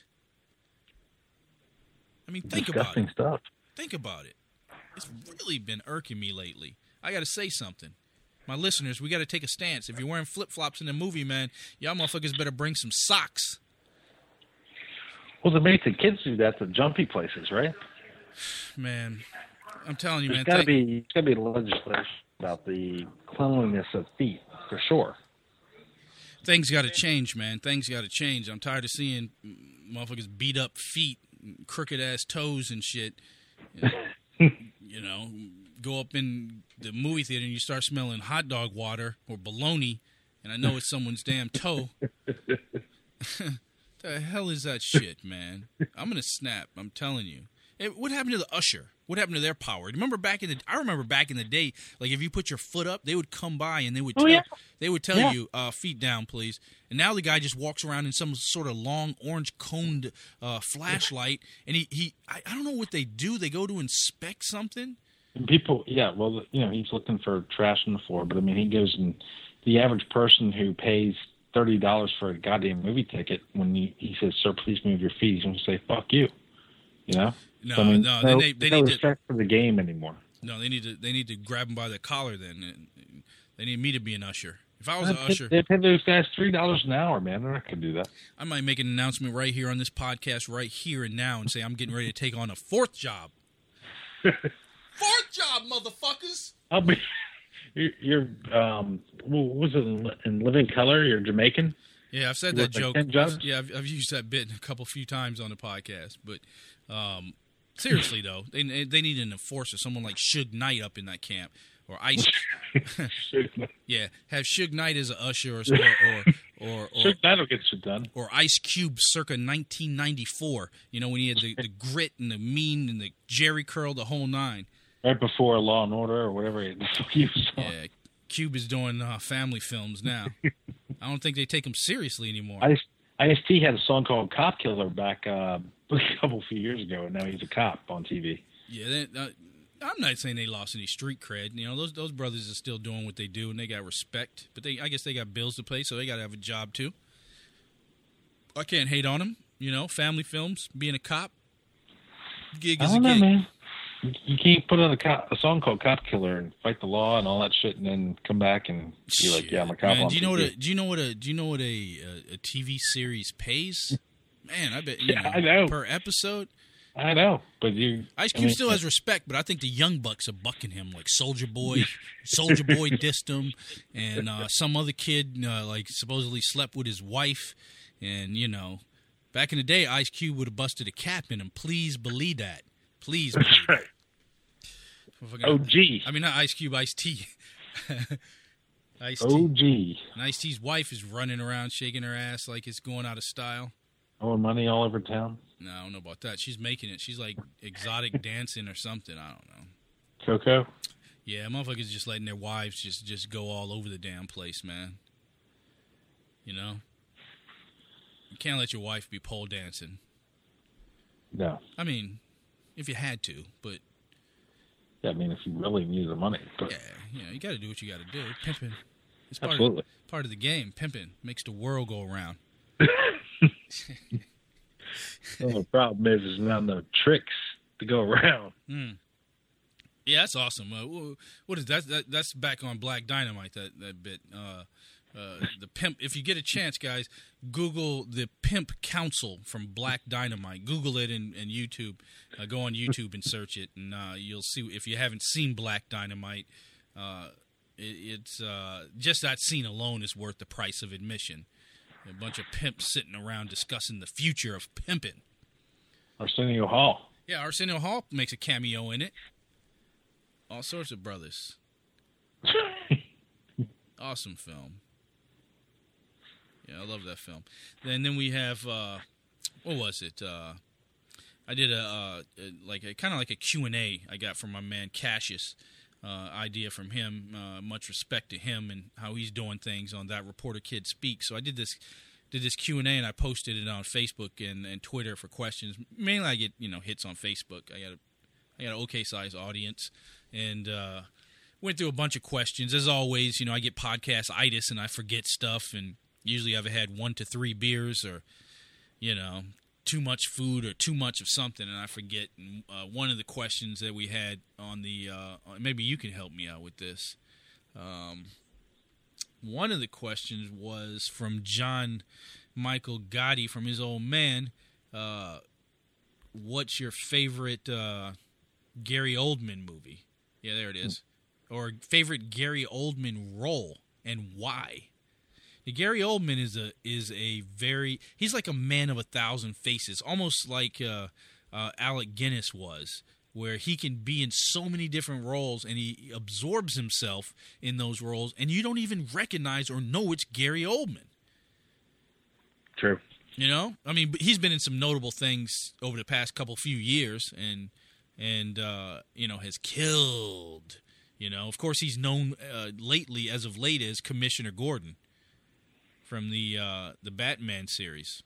[SPEAKER 2] I mean, think
[SPEAKER 4] Disgusting
[SPEAKER 2] about it.
[SPEAKER 4] Stuff.
[SPEAKER 2] Think about it. It's really been irking me lately. I got to say something. My listeners, we got to take a stance. If you're wearing flip-flops in the movie, man, y'all motherfuckers better bring some socks.
[SPEAKER 4] Well, they make the kids do that to jumpy places, right?
[SPEAKER 2] Man, I'm telling you,
[SPEAKER 4] there's
[SPEAKER 2] man.
[SPEAKER 4] Gotta
[SPEAKER 2] think,
[SPEAKER 4] be, there's got to be legislation about the cleanliness of feet, for sure.
[SPEAKER 2] Things got to change, man. Things got to change. I'm tired of seeing motherfuckers beat up feet, crooked-ass toes and shit. You know, go up in the movie theater and you start smelling hot dog water or bologna, and I know it's someone's damn toe. The hell is that shit, man? I'm gonna snap. I'm telling you. Hey, what happened to the usher? What happened to their power? Remember back in the? I remember back in the day, like if you put your foot up, they would come by and they would tell,
[SPEAKER 4] oh, yeah.
[SPEAKER 2] they would tell
[SPEAKER 4] yeah.
[SPEAKER 2] you, uh, "Feet down, please." And now the guy just walks around in some sort of long orange coned uh, flashlight, and he he. I, I don't know what they do. They go to inspect something.
[SPEAKER 4] People, yeah, well, you know, he's looking for trash on the floor, but I mean, he goes and the average person who pays thirty dollars for a goddamn movie ticket, when he, he says, "Sir, please move your feet," he's going to say, "Fuck you," you know?
[SPEAKER 2] No,
[SPEAKER 4] so, I mean,
[SPEAKER 2] no,
[SPEAKER 4] no,
[SPEAKER 2] they, they
[SPEAKER 4] no
[SPEAKER 2] need
[SPEAKER 4] respect
[SPEAKER 2] to,
[SPEAKER 4] for the game anymore.
[SPEAKER 2] No, they need to, they need to grab him by the collar. Then they need me to be an usher. If I was
[SPEAKER 4] I'd
[SPEAKER 2] an usher,
[SPEAKER 4] they pay those guys three dollars an hour, man. They're not going to do that.
[SPEAKER 2] I might make an announcement right here on this podcast, right here and now, and say I'm getting ready to take on a fourth job. Fourth job, motherfuckers.
[SPEAKER 4] I'll be. You're, you're um, what was it in, in Living Color? You're Jamaican.
[SPEAKER 2] Yeah, I've said
[SPEAKER 4] you
[SPEAKER 2] that joke.
[SPEAKER 4] Like
[SPEAKER 2] I've, yeah, I've, I've used that bit a couple few times on the podcast. But um, seriously, though, they they need an enforcer, someone like Suge Knight up in that camp, or Ice. Yeah, have Suge Knight as an usher, or or or, or, or
[SPEAKER 4] Suge Knight'll get shit done.
[SPEAKER 2] Or Ice Cube, circa nineteen ninety-four. You know when he had the, the grit and the mean and the Jerry curl, the whole nine.
[SPEAKER 4] Right before Law and Order or whatever he was on.
[SPEAKER 2] Yeah, Cube is doing uh, family films now. I don't think they take him seriously anymore.
[SPEAKER 4] Ice-T had a song called Cop Killer back uh, a couple few years ago, and now he's a cop on T V.
[SPEAKER 2] Yeah, they, uh, I'm not saying they lost any street cred. You know, those those brothers are still doing what they do, and they got respect. But they, I guess they got bills to pay, so they got to have a job too. I can't hate on them. You know, family films, being a cop, gig is
[SPEAKER 4] I don't
[SPEAKER 2] a
[SPEAKER 4] know,
[SPEAKER 2] gig.
[SPEAKER 4] man. You can't put on a, cop, a song called Cop Killer and fight the law and all that shit, and then come back and be like, "Yeah, I'm a cop."
[SPEAKER 2] Man,
[SPEAKER 4] on
[SPEAKER 2] do you know
[SPEAKER 4] T V.
[SPEAKER 2] what? A, do you know what a? Do you know what a a, a T V series pays? Man, I bet you
[SPEAKER 4] Yeah,
[SPEAKER 2] know,
[SPEAKER 4] I know.
[SPEAKER 2] per episode.
[SPEAKER 4] I know, but you.
[SPEAKER 2] Ice Cube
[SPEAKER 4] I mean,
[SPEAKER 2] still has respect, but I think the Young Bucks are bucking him. Like Soldier Boy, Soldier Boy dissed him, and uh, some other kid uh, like supposedly slept with his wife, and you know, back in the day, Ice Cube would have busted a cap in him. Please believe that. Please believe
[SPEAKER 4] That's right.
[SPEAKER 2] that.
[SPEAKER 4] Oh, gee.
[SPEAKER 2] I mean, not Ice Cube, Ice T. Ice
[SPEAKER 4] O G.
[SPEAKER 2] Ice T's wife is running around shaking her ass like it's going out of style.
[SPEAKER 4] Throwing money all over town.
[SPEAKER 2] No, I don't know about that. She's making it. She's like exotic dancing or something. I don't know.
[SPEAKER 4] Coco?
[SPEAKER 2] Yeah, motherfuckers just letting their wives just, just go all over the damn place, man. You know? You can't let your wife be pole dancing.
[SPEAKER 4] No.
[SPEAKER 2] I mean, if you had to, but...
[SPEAKER 4] Yeah, I mean, if you really need the money. But...
[SPEAKER 2] Yeah, you know, you got to do what you got to do. Pimping. It's part
[SPEAKER 4] Absolutely.
[SPEAKER 2] Of, part of the game. Pimping makes the world go around.
[SPEAKER 4] Well, the problem is there's not enough tricks to go around.
[SPEAKER 2] Mm. Yeah, that's awesome. Uh, what is that? that? That's back on Black Dynamite, that, that bit. Uh, uh, the pimp. If you get a chance, guys, Google the Pimp Council from Black Dynamite. Google it in, in YouTube. Uh, go on YouTube and search it, and uh, you'll see. If you haven't seen Black Dynamite, uh, it, it's uh, just that scene alone is worth the price of admission. A bunch of pimps sitting around discussing the future of pimping.
[SPEAKER 4] Arsenio Hall.
[SPEAKER 2] Yeah, Arsenio Hall makes a cameo in it. All sorts of brothers. Awesome film. Yeah, I love that film. And then we have, uh, what was it? Uh, I did a, uh, like a kind of like a Q and A I got from my man Cassius. Uh, idea from him. Uh, much respect to him and how he's doing things on That Reporter Kid Speaks. So I did this did this Q and A and I posted it on Facebook and, and Twitter for questions. Mainly I get, you know, hits on Facebook. I got a I got an okay sized audience and uh, went through a bunch of questions. As always, you know, I get podcast-itis and I forget stuff, and usually I've had one to three beers or, you know, too much food or too much of something, and I forget. And, uh, one of the questions that we had on the uh, maybe you can help me out with this. Um, one of the questions was from John Michael Gotti from his old man. Uh, what's your favorite uh, Gary Oldman movie? Yeah, there it is. Or favorite Gary Oldman role and why? Gary Oldman is a is a very he's like a man of a thousand faces, almost like uh, uh, Alec Guinness was, where he can be in so many different roles and he absorbs himself in those roles, and you don't even recognize or know it's Gary Oldman.
[SPEAKER 4] True.
[SPEAKER 2] You know, I mean, he's been in some notable things over the past couple few years, and and uh, you know has killed. You know, of course, he's known uh, lately, as of late, as Commissioner Gordon from the uh, the Batman series.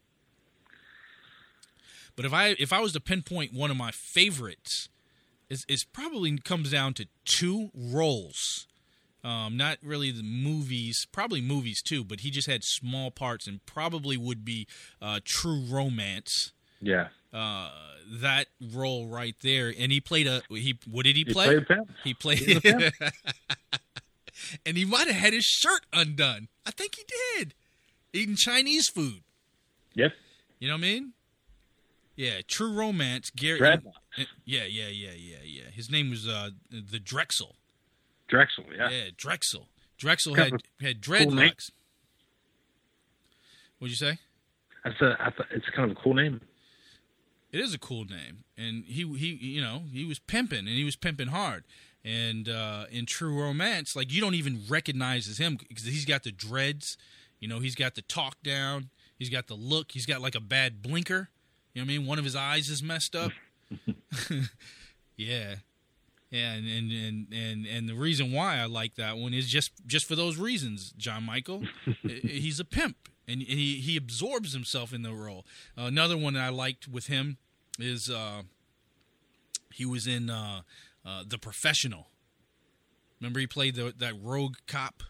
[SPEAKER 2] But if I if I was to pinpoint one of my favorites, is is probably comes down to two roles. Um, not really the movies, probably movies too, but he just had small parts and probably would be uh, True Romance.
[SPEAKER 4] Yeah.
[SPEAKER 2] Uh, that role right there, and he played a he. What did he,
[SPEAKER 4] He
[SPEAKER 2] play?
[SPEAKER 4] played a pimp.
[SPEAKER 2] He played,
[SPEAKER 4] He was a pimp.
[SPEAKER 2] and he might have had his shirt undone. I think he did. Eating Chinese food.
[SPEAKER 4] Yep.
[SPEAKER 2] You know what I mean? Yeah, True Romance. Gary.
[SPEAKER 4] Dreadnoughts.
[SPEAKER 2] Yeah, yeah, yeah, yeah, yeah. His name was uh, the Drexel.
[SPEAKER 4] Drexel, yeah.
[SPEAKER 2] Yeah, Drexel. Drexel
[SPEAKER 4] Kind
[SPEAKER 2] had
[SPEAKER 4] of
[SPEAKER 2] had
[SPEAKER 4] cool name.
[SPEAKER 2] dreadlocks. What'd you say?
[SPEAKER 4] That's a, I thought it's kind of a cool name.
[SPEAKER 2] It is a cool name, and he he you know he was pimping, and he was pimping hard. And uh, in True Romance, like you don't even recognize as him because he's got the dreads, you know, he's got the talk down, he's got the look, he's got like a bad blinker. You know what I mean? One of his eyes is messed up. yeah, yeah, and, and and and and the reason why I like that one is just just for those reasons, John Michael. He's a pimp. And he, he absorbs himself in the role. Uh, another one that I liked with him is uh, he was in uh, uh, The Professional. Remember he played the, that rogue cop?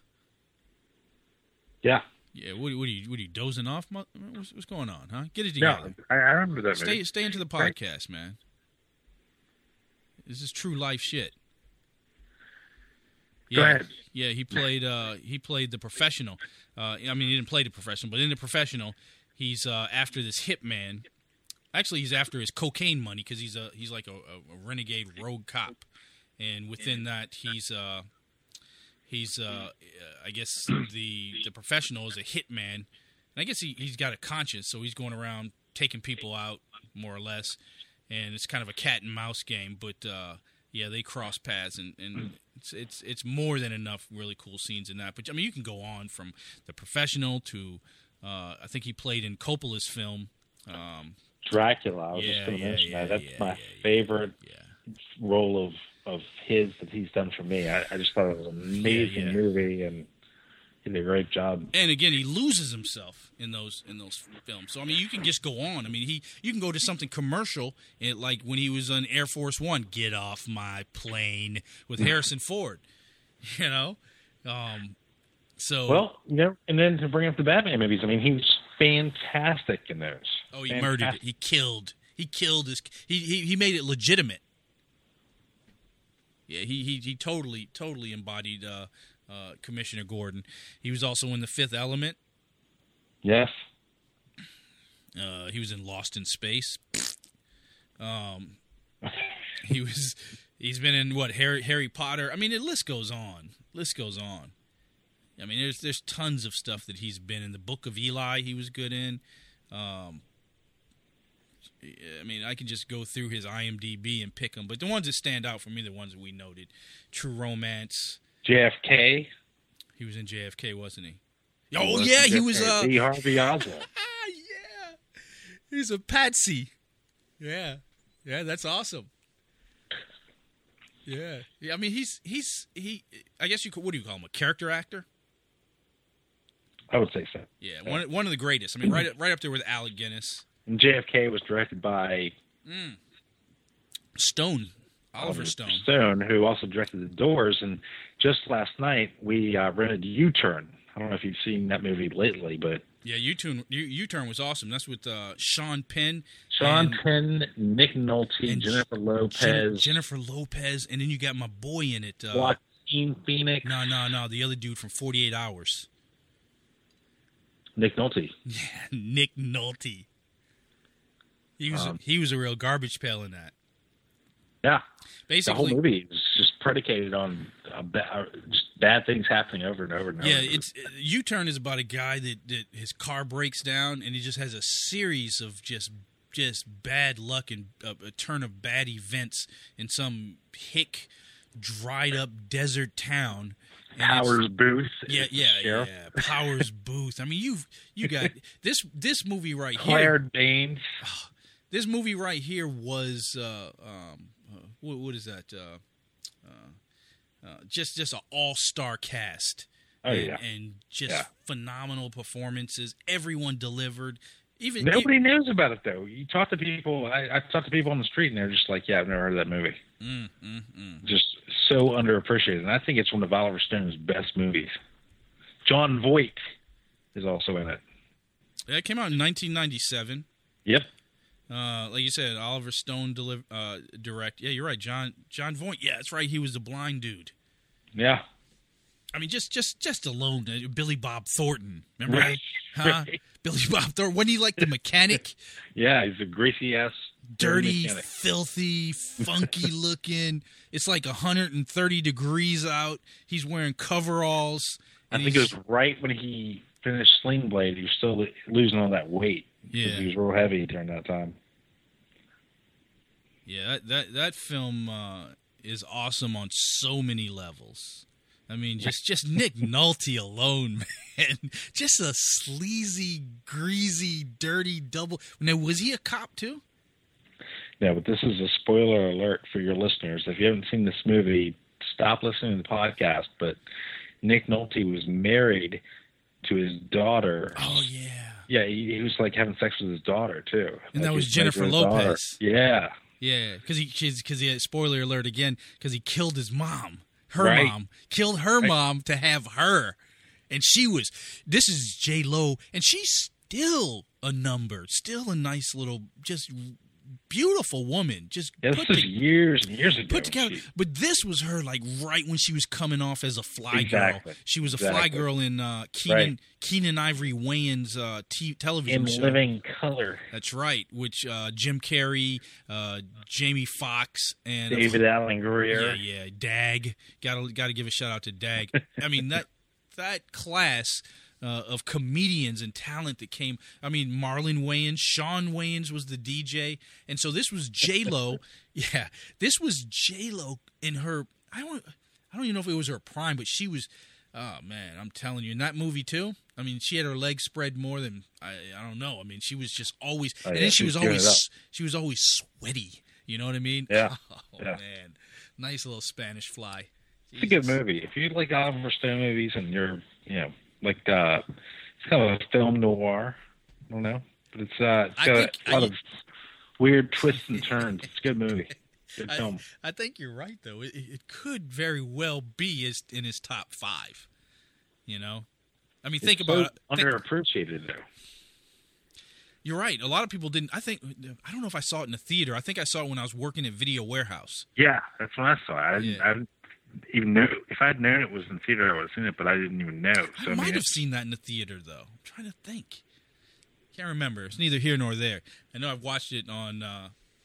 [SPEAKER 4] Yeah.
[SPEAKER 2] Yeah. What, what are you? What are you dozing off? What's, what's going on? Huh? Get it
[SPEAKER 4] Yeah,
[SPEAKER 2] together.
[SPEAKER 4] I, I remember that
[SPEAKER 2] Stay
[SPEAKER 4] movie.
[SPEAKER 2] stay into the podcast, man. This is true life shit. Yeah,
[SPEAKER 4] Go ahead.
[SPEAKER 2] Yeah, he played. Uh, he played The Professional. Uh, I mean, he didn't play The Professional, but in The Professional, he's uh, after this hitman. Actually, he's after his cocaine money because he's a he's like a, a renegade rogue cop, and within that, he's uh, he's uh, I guess the the professional is a hitman, and I guess he he's got a conscience, so he's going around taking people out more or less, and it's kind of a cat and mouse game, but. Uh, yeah, they cross paths, and, and it's it's it's more than enough really cool scenes in that. But I mean, you can go on from The Professional to uh, I think he played in Coppola's film um,
[SPEAKER 4] Dracula. I was
[SPEAKER 2] yeah,
[SPEAKER 4] just going to
[SPEAKER 2] yeah,
[SPEAKER 4] mention
[SPEAKER 2] yeah,
[SPEAKER 4] that. That's
[SPEAKER 2] yeah,
[SPEAKER 4] my
[SPEAKER 2] yeah,
[SPEAKER 4] favorite
[SPEAKER 2] yeah.
[SPEAKER 4] role of of his that he's done for me. I, I just thought it was an amazing
[SPEAKER 2] yeah.
[SPEAKER 4] movie, and he did a great job.
[SPEAKER 2] And again, he loses himself in those in those films. So I mean, you can just go on. I mean, he you can go to something commercial, and like when he was on Air Force One, "Get Off My Plane" with Harrison Ford. You know, um, so
[SPEAKER 4] well, you know, and then to bring up the Batman movies, I mean, he was fantastic in those.
[SPEAKER 2] Oh, he
[SPEAKER 4] fantastic.
[SPEAKER 2] murdered it. He killed. He killed his. He he he made it legitimate. Yeah, he he he totally totally embodied uh, uh, Commissioner Gordon. He was also in The Fifth Element.
[SPEAKER 4] Yes.
[SPEAKER 2] Uh, he was in Lost in Space. Um, he was. He's been in what Harry Harry Potter. I mean, the list goes on. List goes on. I mean, there's there's tons of stuff that he's been in. The Book of Eli, he was good in. Um, I mean, I can just go through his I M D B and pick them, but the ones that stand out for me, the ones that we noted: True Romance.
[SPEAKER 4] J F K.
[SPEAKER 2] He was in J F K, wasn't he? Oh he yeah, he was. Uh,
[SPEAKER 4] Lee Harvey Oswald.
[SPEAKER 2] Yeah, he's a patsy. Yeah, yeah, that's awesome. Yeah, yeah. I mean, he's he's he. I guess you could. What do you call him? A character actor?
[SPEAKER 4] I would say so.
[SPEAKER 2] Yeah, one one of the greatest. I mean, right right up there with Alec Guinness.
[SPEAKER 4] And J F K was directed by
[SPEAKER 2] mm. Stone, Oliver Stone.
[SPEAKER 4] Stone, who also directed The Doors. And just last night we uh, rented U-Turn. I don't know if you've seen that movie lately, but
[SPEAKER 2] yeah, U-Turn U-Turn was awesome. That's with uh, Sean Penn,
[SPEAKER 4] Sean
[SPEAKER 2] and,
[SPEAKER 4] Penn, Nick Nolte,
[SPEAKER 2] and
[SPEAKER 4] Jennifer Lopez,
[SPEAKER 2] Jen- Jennifer Lopez, and then you got my boy in it. Uh,
[SPEAKER 4] Joaquin Phoenix.
[SPEAKER 2] No, no, no, the other dude from forty-eight hours.
[SPEAKER 4] Nick Nolte.
[SPEAKER 2] Yeah, Nick Nolte. He was
[SPEAKER 4] Um,
[SPEAKER 2] a, he was a real garbage pail in that.
[SPEAKER 4] Yeah.
[SPEAKER 2] Basically,
[SPEAKER 4] the whole movie is just predicated on uh, ba- uh, just bad things happening over and over and over.
[SPEAKER 2] Yeah, it's U-Turn is about a guy that, that his car breaks down and he just has a series of just just bad luck and uh, a turn of bad events in some hick, dried up desert town. And
[SPEAKER 4] Powers Booth.
[SPEAKER 2] Yeah, yeah,
[SPEAKER 4] Sheriff.
[SPEAKER 2] yeah. Powers Booth. I mean, you've you got this this movie right
[SPEAKER 4] Claire
[SPEAKER 2] here.
[SPEAKER 4] Danes.
[SPEAKER 2] This movie right here was uh, um, uh, what, what is that? Uh, uh, uh, just just an all star cast.
[SPEAKER 4] Oh
[SPEAKER 2] and,
[SPEAKER 4] yeah,
[SPEAKER 2] and just
[SPEAKER 4] yeah.
[SPEAKER 2] phenomenal performances. Everyone delivered. Even
[SPEAKER 4] nobody it, knows about it though. You talk to people. I, I talk to people on the street, and they're just like, "Yeah, I've never heard of that movie."
[SPEAKER 2] Mm, mm, mm.
[SPEAKER 4] Just so underappreciated, and I think it's one of Oliver Stone's best movies. John Voight is also in it.
[SPEAKER 2] That came out in nineteen ninety-seven.
[SPEAKER 4] Yep.
[SPEAKER 2] Uh, like you said, Oliver Stone deliver, uh, direct. Yeah, you're right. John John Voight. Yeah, that's right. He was the blind dude.
[SPEAKER 4] Yeah.
[SPEAKER 2] I mean, just just just alone, uh, Billy Bob Thornton. Remember,
[SPEAKER 4] right.
[SPEAKER 2] huh?
[SPEAKER 4] Right.
[SPEAKER 2] Billy Bob Thornton. Wasn't he like the mechanic?
[SPEAKER 4] Yeah, he's a greasy ass,
[SPEAKER 2] dirty,
[SPEAKER 4] mechanic.
[SPEAKER 2] filthy, funky looking. It's like one hundred thirty degrees out. He's wearing coveralls.
[SPEAKER 4] I think it was right when he finished Sling Blade. He was still losing all that weight.
[SPEAKER 2] Yeah,
[SPEAKER 4] he was real heavy during that time.
[SPEAKER 2] Yeah, that that, that film uh, is awesome on so many levels. I mean, just, just Nick Nolte alone, man. Just a sleazy, greasy, dirty double. Now, was he a cop too?
[SPEAKER 4] No, but this is a spoiler alert for your listeners. If you haven't seen this movie, stop listening to the podcast. But Nick Nolte was married to his daughter.
[SPEAKER 2] Oh, yeah.
[SPEAKER 4] Yeah, he, he was like having sex with his daughter, too.
[SPEAKER 2] And
[SPEAKER 4] like
[SPEAKER 2] that was Jennifer Lopez.
[SPEAKER 4] Daughter. Yeah.
[SPEAKER 2] Yeah, because he, because he had, spoiler alert again, because he killed his mom. Her
[SPEAKER 4] right.
[SPEAKER 2] mom killed her
[SPEAKER 4] right.
[SPEAKER 2] mom to have her, and she was. This is J Lo, and she's still a number, still a nice little, just beautiful woman. Just
[SPEAKER 4] yeah, this is years and years ago.
[SPEAKER 2] Put together, she, but this was her like right when she was coming off as a fly
[SPEAKER 4] exactly.
[SPEAKER 2] girl. She was a
[SPEAKER 4] exactly.
[SPEAKER 2] fly girl in uh, Keenan
[SPEAKER 4] right.
[SPEAKER 2] Keenan Ivory Wayans' uh, t- television
[SPEAKER 4] in
[SPEAKER 2] show.
[SPEAKER 4] Living Color.
[SPEAKER 2] That's right, which uh, Jim Carrey, uh, Jamie Foxx, and
[SPEAKER 4] David uh, Alan Grier.
[SPEAKER 2] Yeah, yeah, Dag. Got to got to give a shout out to Dag. I mean that that class uh, of comedians and talent that came. I mean, Marlon Wayans, Sean Wayans was the D J, and so this was J Lo. Yeah, this was J Lo in her. I don't. I don't even know if it was her prime, but she was. Oh man, I'm telling you, in that movie too. I mean, she had her legs spread more than I. I don't know. I mean, she was just always,
[SPEAKER 4] oh,
[SPEAKER 2] and
[SPEAKER 4] yeah,
[SPEAKER 2] then she was always,
[SPEAKER 4] up.
[SPEAKER 2] she was always sweaty. You know what I mean?
[SPEAKER 4] Yeah.
[SPEAKER 2] Oh
[SPEAKER 4] yeah.
[SPEAKER 2] man, nice little Spanish fly.
[SPEAKER 4] It's a good movie. If you like Oliver Stone movies and you're, you know, like uh, it's kind of a film noir. I don't know, but it's uh, it's got
[SPEAKER 2] think,
[SPEAKER 4] a lot
[SPEAKER 2] I,
[SPEAKER 4] of weird twists and turns. It's a good movie. Good
[SPEAKER 2] I,
[SPEAKER 4] film.
[SPEAKER 2] I think you're right though. It, it could very well be his, in his top five. You know, I mean, think
[SPEAKER 4] it's
[SPEAKER 2] about it.
[SPEAKER 4] So underappreciated though.
[SPEAKER 2] You're right. A lot of people didn't. I think I don't know if I saw it in the theater. I think I saw it when I was working at Video Warehouse.
[SPEAKER 4] Yeah, that's when I saw it. I didn't,
[SPEAKER 2] Yeah.
[SPEAKER 4] I didn't even know. If I had known it was in theater, I would have seen it, but I didn't even know.
[SPEAKER 2] I
[SPEAKER 4] So I
[SPEAKER 2] might
[SPEAKER 4] mean,
[SPEAKER 2] have seen that in the theater though. I'm trying to think. Can't remember. It's neither here nor there. I know I've watched it on uh,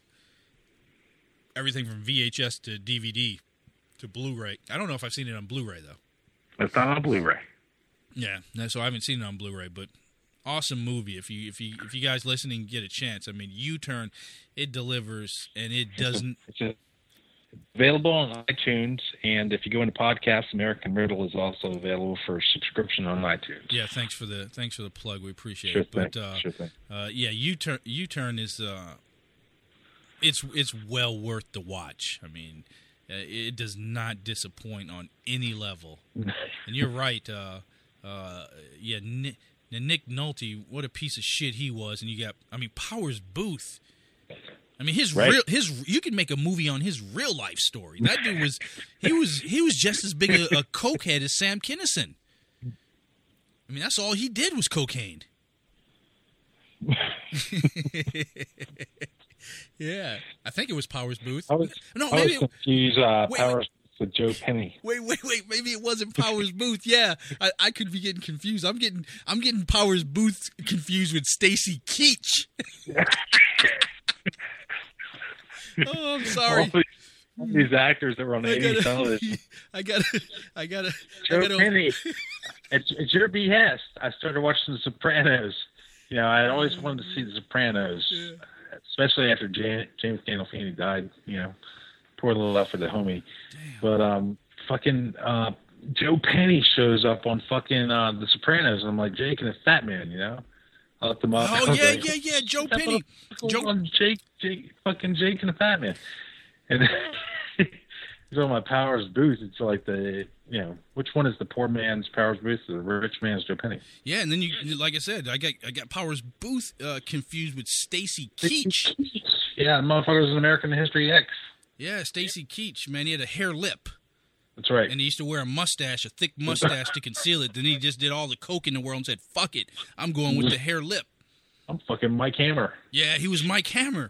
[SPEAKER 2] everything from V H S to D V D to Blu-ray. I don't know if I've seen it on Blu-ray though.
[SPEAKER 4] it's not on Blu-ray.
[SPEAKER 2] Yeah, no, so I haven't seen it on Blu-ray, but awesome movie. If you if you if you guys listening get a chance, I mean, U-Turn, it delivers and it doesn't.
[SPEAKER 4] It's, a, it's available on iTunes, and if you go into podcasts, American Riddle is also available for subscription on iTunes.
[SPEAKER 2] Yeah, thanks for the thanks for the plug. We appreciate
[SPEAKER 4] Sure
[SPEAKER 2] it.
[SPEAKER 4] thing.
[SPEAKER 2] But uh,
[SPEAKER 4] Sure thing.
[SPEAKER 2] uh, yeah, U-Turn U-Turn is uh, it's it's well worth the watch. I mean, uh, it does not disappoint on any level. And you're right. Uh, uh, yeah, Nick, Nick Nolte, what a piece of shit he was. And you got, I mean, Powers Booth. I mean, his
[SPEAKER 4] Right.
[SPEAKER 2] real his you could make a movie on his real life story. That dude was he was he was just as big a, a cokehead as Sam Kinison. I mean, that's all he did was cocaine. Yeah, I think it was Powers Booth.
[SPEAKER 4] I was,
[SPEAKER 2] no,
[SPEAKER 4] I
[SPEAKER 2] maybe
[SPEAKER 4] was confused uh,
[SPEAKER 2] wait,
[SPEAKER 4] Powers with Joe Penny.
[SPEAKER 2] Wait, wait, wait. Maybe it wasn't Powers Booth. Yeah, I, I could be getting confused. I'm getting I'm getting Powers Booth confused with Stacy Keach. Oh, I'm sorry.
[SPEAKER 4] All these, all these actors that were on
[SPEAKER 2] I
[SPEAKER 4] eighties
[SPEAKER 2] gotta,
[SPEAKER 4] television.
[SPEAKER 2] I gotta, I gotta,
[SPEAKER 4] Joe
[SPEAKER 2] I gotta.
[SPEAKER 4] Penny. It's, it's your behest. I started watching The Sopranos. You know, I always wanted to see The Sopranos,
[SPEAKER 2] Yeah.
[SPEAKER 4] especially after Jan- James Gandolfini died. You know, poor little love for the homie.
[SPEAKER 2] Damn.
[SPEAKER 4] But um, fucking uh, Joe Penny shows up on fucking uh, The Sopranos, and I'm like, Jake and the Fat Man. You know, I looked him up. I
[SPEAKER 2] Oh
[SPEAKER 4] was
[SPEAKER 2] yeah,
[SPEAKER 4] like,
[SPEAKER 2] yeah, yeah. Joe
[SPEAKER 4] "What's
[SPEAKER 2] Penny.
[SPEAKER 4] going
[SPEAKER 2] Joe.
[SPEAKER 4] on, Jake, Jake, fucking Jake and the Fat Man. And he's on my Powers Booth. It's like the, you know, which one is the poor man's Powers Booth or the rich man's Joe Penny?
[SPEAKER 2] Yeah, and then you, like I said, I got I got Powers Booth uh, confused with Stacy Keach.
[SPEAKER 4] Yeah, the motherfucker's an American History X.
[SPEAKER 2] Yeah, Stacy Keach. Man, he had a hair lip.
[SPEAKER 4] That's right.
[SPEAKER 2] And he used to wear a mustache, a thick mustache to conceal it. Then he just did all the coke in the world and said, fuck it, I'm going with the hair lip.
[SPEAKER 4] I'm fucking Mike Hammer.
[SPEAKER 2] Yeah, he was Mike Hammer.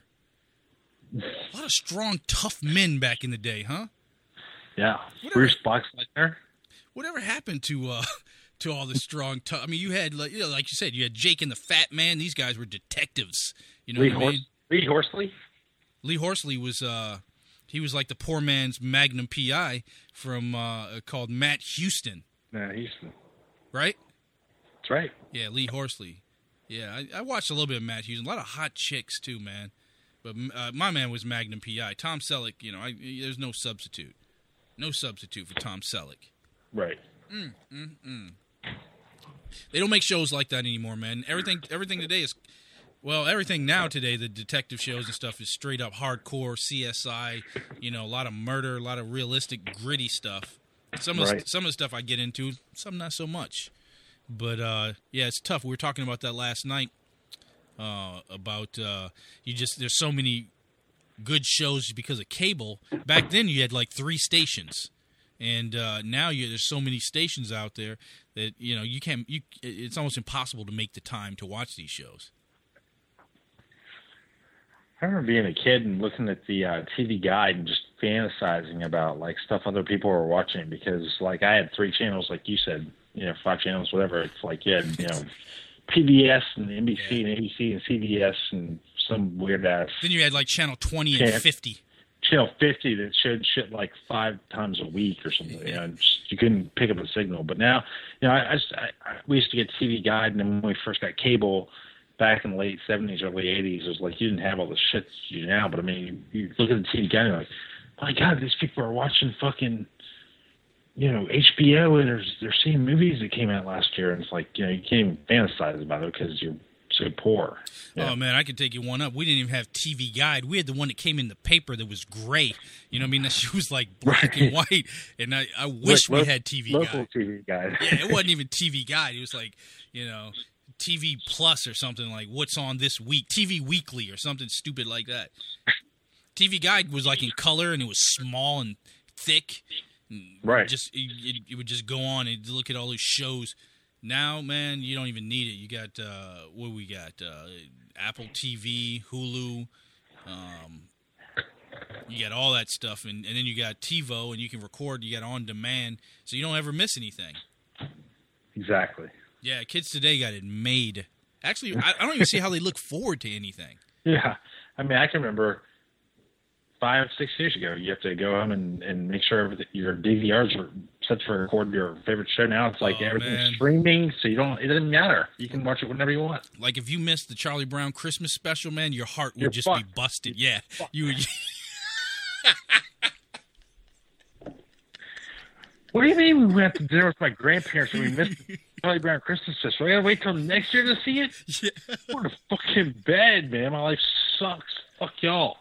[SPEAKER 2] A lot of strong, tough men back in the day, huh?
[SPEAKER 4] Yeah.
[SPEAKER 2] Whatever.
[SPEAKER 4] Bruce Boxleitner.
[SPEAKER 2] Whatever happened to uh, to all the strong, tough? I mean, you had, like, you know, like you said, you had Jake and the Fat Man. These guys were detectives. You know
[SPEAKER 4] Lee,
[SPEAKER 2] what I
[SPEAKER 4] Hors-
[SPEAKER 2] mean?
[SPEAKER 4] Lee Horsley.
[SPEAKER 2] Lee Horsley was uh, he was like the poor man's Magnum P I from uh, called Matt Houston,
[SPEAKER 4] Nah, he's
[SPEAKER 2] right?
[SPEAKER 4] that's right.
[SPEAKER 2] Yeah, Lee Horsley. Yeah, I, I watched a little bit of Matt Houston. A lot of hot chicks too, man. But uh, my man was Magnum P I. Tom Selleck, you know, I, there's no substitute. No substitute for Tom Selleck.
[SPEAKER 4] Right.
[SPEAKER 2] Mm, mm, mm. They don't make shows like that anymore, man. Everything, everything today is, well, everything now today, the detective shows and stuff is straight up hardcore C S I. You know, a lot of murder, a lot of realistic, gritty stuff. Some of
[SPEAKER 4] Right.
[SPEAKER 2] the, some of the stuff I get into, some not so much. But uh, yeah, it's tough. We were talking about that last night. Uh, about uh, you just there's so many good shows because of cable. Back then, you had like three stations. And uh, now you, there's so many stations out there that you know you can't. You, it's almost impossible to make the time to watch these shows.
[SPEAKER 4] I remember being a kid and looking at the uh, T V guide and just fantasizing about like stuff other people were watching because like I had three channels, like you said, you know, five channels, whatever. It's like you had, you know, P B S and N B C
[SPEAKER 2] Yeah.
[SPEAKER 4] and A B C and C B S and some weird ass
[SPEAKER 2] Then you had like channel twenty and
[SPEAKER 4] Chan-
[SPEAKER 2] fifty.
[SPEAKER 4] Channel fifty that showed shit like five times a week or something. You know, just, you couldn't pick up a signal. But now, you know, I, I, I, we used to get T V Guide, and then when we first got cable back in the late seventies, early eighties, it was like you didn't have all the shit you do now. But I mean, you, you look at the T V Guide, and you're like, my God, these people are watching fucking, you know, H B O, and they're, they're seeing movies that came out last year, and it's like, you know, you can't even fantasize about it because you're so poor. Yeah.
[SPEAKER 2] Oh man, I could take you one up. We didn't even have T V Guide. We had the one that came in the paper that was gray. You know what I mean? That shit was like black right. and white. And I, I wish like, we had T V
[SPEAKER 4] local
[SPEAKER 2] Guide.
[SPEAKER 4] T V Guide.
[SPEAKER 2] Yeah, it wasn't even T V Guide. It was like, you know, T V Plus or something, like what's on this week, T V Weekly or something stupid like that. T V Guide was like in color, and it was small and thick. And
[SPEAKER 4] right.
[SPEAKER 2] Just it, it would just go on and look at all those shows. Now, man, you don't even need it. You got uh, what we got: uh, Apple T V, Hulu. Um, you got all that stuff, and, and then you got TiVo, and you can record. You got on demand, so you don't ever miss anything.
[SPEAKER 4] Exactly.
[SPEAKER 2] Yeah, kids today got it made. Actually, I, I don't even see how they look forward to anything.
[SPEAKER 4] Yeah, I mean, I can remember five, six years ago, you have to go home and, and make sure that your D V Rs are set for record your favorite show. Now it's like
[SPEAKER 2] oh,
[SPEAKER 4] everything's
[SPEAKER 2] man.
[SPEAKER 4] streaming, so you don't. It doesn't matter. You can watch it whenever you want.
[SPEAKER 2] Like if you missed the Charlie Brown Christmas special, man, your heart would
[SPEAKER 4] You're
[SPEAKER 2] just
[SPEAKER 4] fucked.
[SPEAKER 2] be busted. Yeah, you would.
[SPEAKER 4] What do you mean we went to dinner with my grandparents and we missed the Charlie Brown Christmas special? We gotta wait till next year to see it?
[SPEAKER 2] Yeah.
[SPEAKER 4] We're in a fucking bed, man. My life sucks. Fuck y'all.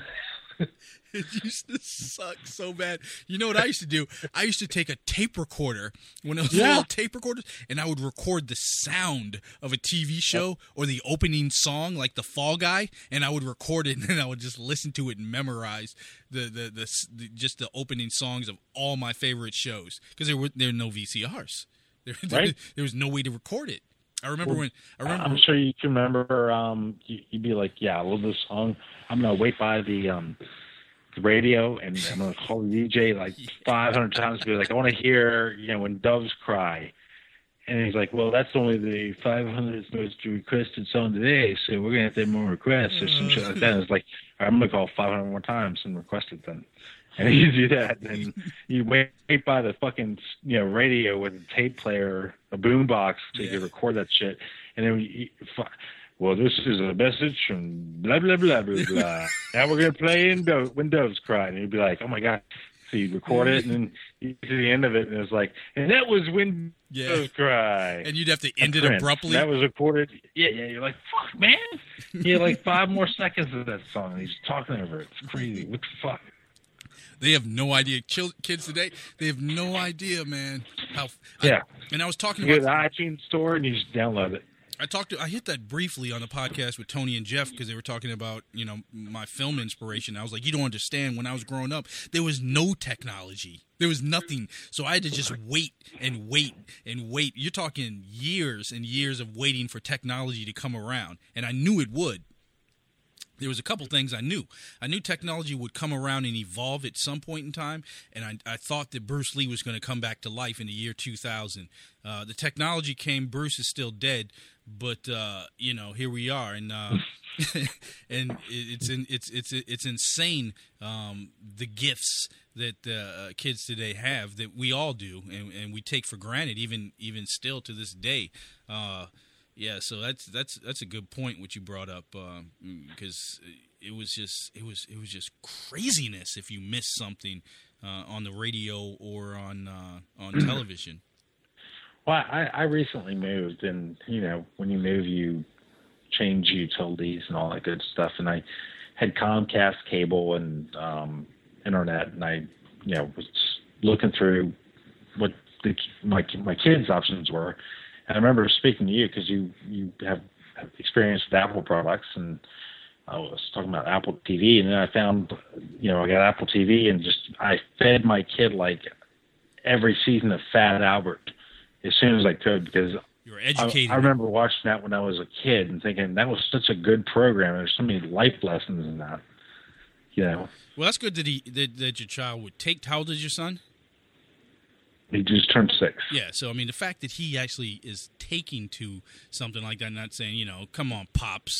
[SPEAKER 2] It used to suck so bad. You know what I used to do? I used to take a tape recorder when it was
[SPEAKER 4] Yeah.
[SPEAKER 2] little tape recorders, and I would record the sound of a T V show or the opening song, like the Fall Guy, and I would record it, and then I would just listen to it and memorize the the, the, the just the opening songs of all my favorite shows because there were there were no V C Rs. There,
[SPEAKER 4] Right.
[SPEAKER 2] there, there was no way to record it. I remember
[SPEAKER 4] Well,
[SPEAKER 2] when I remember.
[SPEAKER 4] I'm sure you can remember. Um, you, you'd be like, "Yeah, I love this song. I'm gonna wait by the um, the radio, and I'm gonna call the D J like five hundred times. Be like, I want to hear, you know, when doves cry." And he's like, "Well, that's only the five hundredth most requested song today, so we're gonna have to have more requests or some shit like that." And it's like, "All right, I'm gonna call five hundred more times and request it then." And you do that, and you wait, wait by the fucking, you know, radio with a tape player, a boombox, so you
[SPEAKER 2] Yeah.
[SPEAKER 4] can record that shit. And then, you, well, this is a message from blah blah blah blah blah. Now we're gonna play in Do- when doves cry, and you'd be like, "Oh my god!" So you record it, and then you get to the end of it, and it's like, and that was when
[SPEAKER 2] Yeah.
[SPEAKER 4] doves cry.
[SPEAKER 2] And you'd have to end it
[SPEAKER 4] Prince.
[SPEAKER 2] abruptly.
[SPEAKER 4] That was recorded. Yeah, yeah. You're like, fuck, man. You had like five more seconds of that song. And he's talking over it. It's crazy. What the fuck?
[SPEAKER 2] They have no idea. Chil- Kids today, they have no idea, man. How?
[SPEAKER 4] Yeah.
[SPEAKER 2] I, and I was talking
[SPEAKER 4] You go to
[SPEAKER 2] about.
[SPEAKER 4] the iTunes store and you just download it.
[SPEAKER 2] I talked to. I hit that briefly on the podcast with Tony and Jeff because they were talking about, you know, my film inspiration. I was like, you don't understand. When I was growing up, there was no technology. There was nothing. So I had to just wait and wait and wait. You're talking years and years of waiting for technology to come around, and I knew it would. There was a couple things I knew. I knew technology would come around and evolve at some point in time, and I, I thought that Bruce Lee was going to come back to life in the year two thousand. Uh, the technology came. Bruce is still dead, but uh, you know, here we are, and uh, and it's in, it's it's it's insane um, the gifts that uh, kids today have that we all do, and, and we take for granted, even even still to this day. Uh, Yeah, so that's that's that's a good point what you brought up because uh, it was just it was it was just craziness if you missed something uh, on the radio or on uh, on television.
[SPEAKER 4] Well, I, I recently moved, and you know, when you move, you change utilities and all that good stuff. And I had Comcast cable and um, internet, and I, you know, was looking through what the, my my kids' options were. And I remember speaking to you because you, you have, have experience with Apple products, and I was talking about Apple T V, and then I found, you know, I got Apple T V, and just I fed my kid like every season of Fat Albert as soon as I could because
[SPEAKER 2] You were educated.
[SPEAKER 4] I, I remember watching that when I was a kid and thinking that was such a good program. There's so many life lessons in that, you know.
[SPEAKER 2] Well, that's good that he that, that your child would take. How old is your son?
[SPEAKER 4] He just turned six.
[SPEAKER 2] Yeah, so I mean, the fact that he actually is taking to something like that, not saying, you know, come on, pops,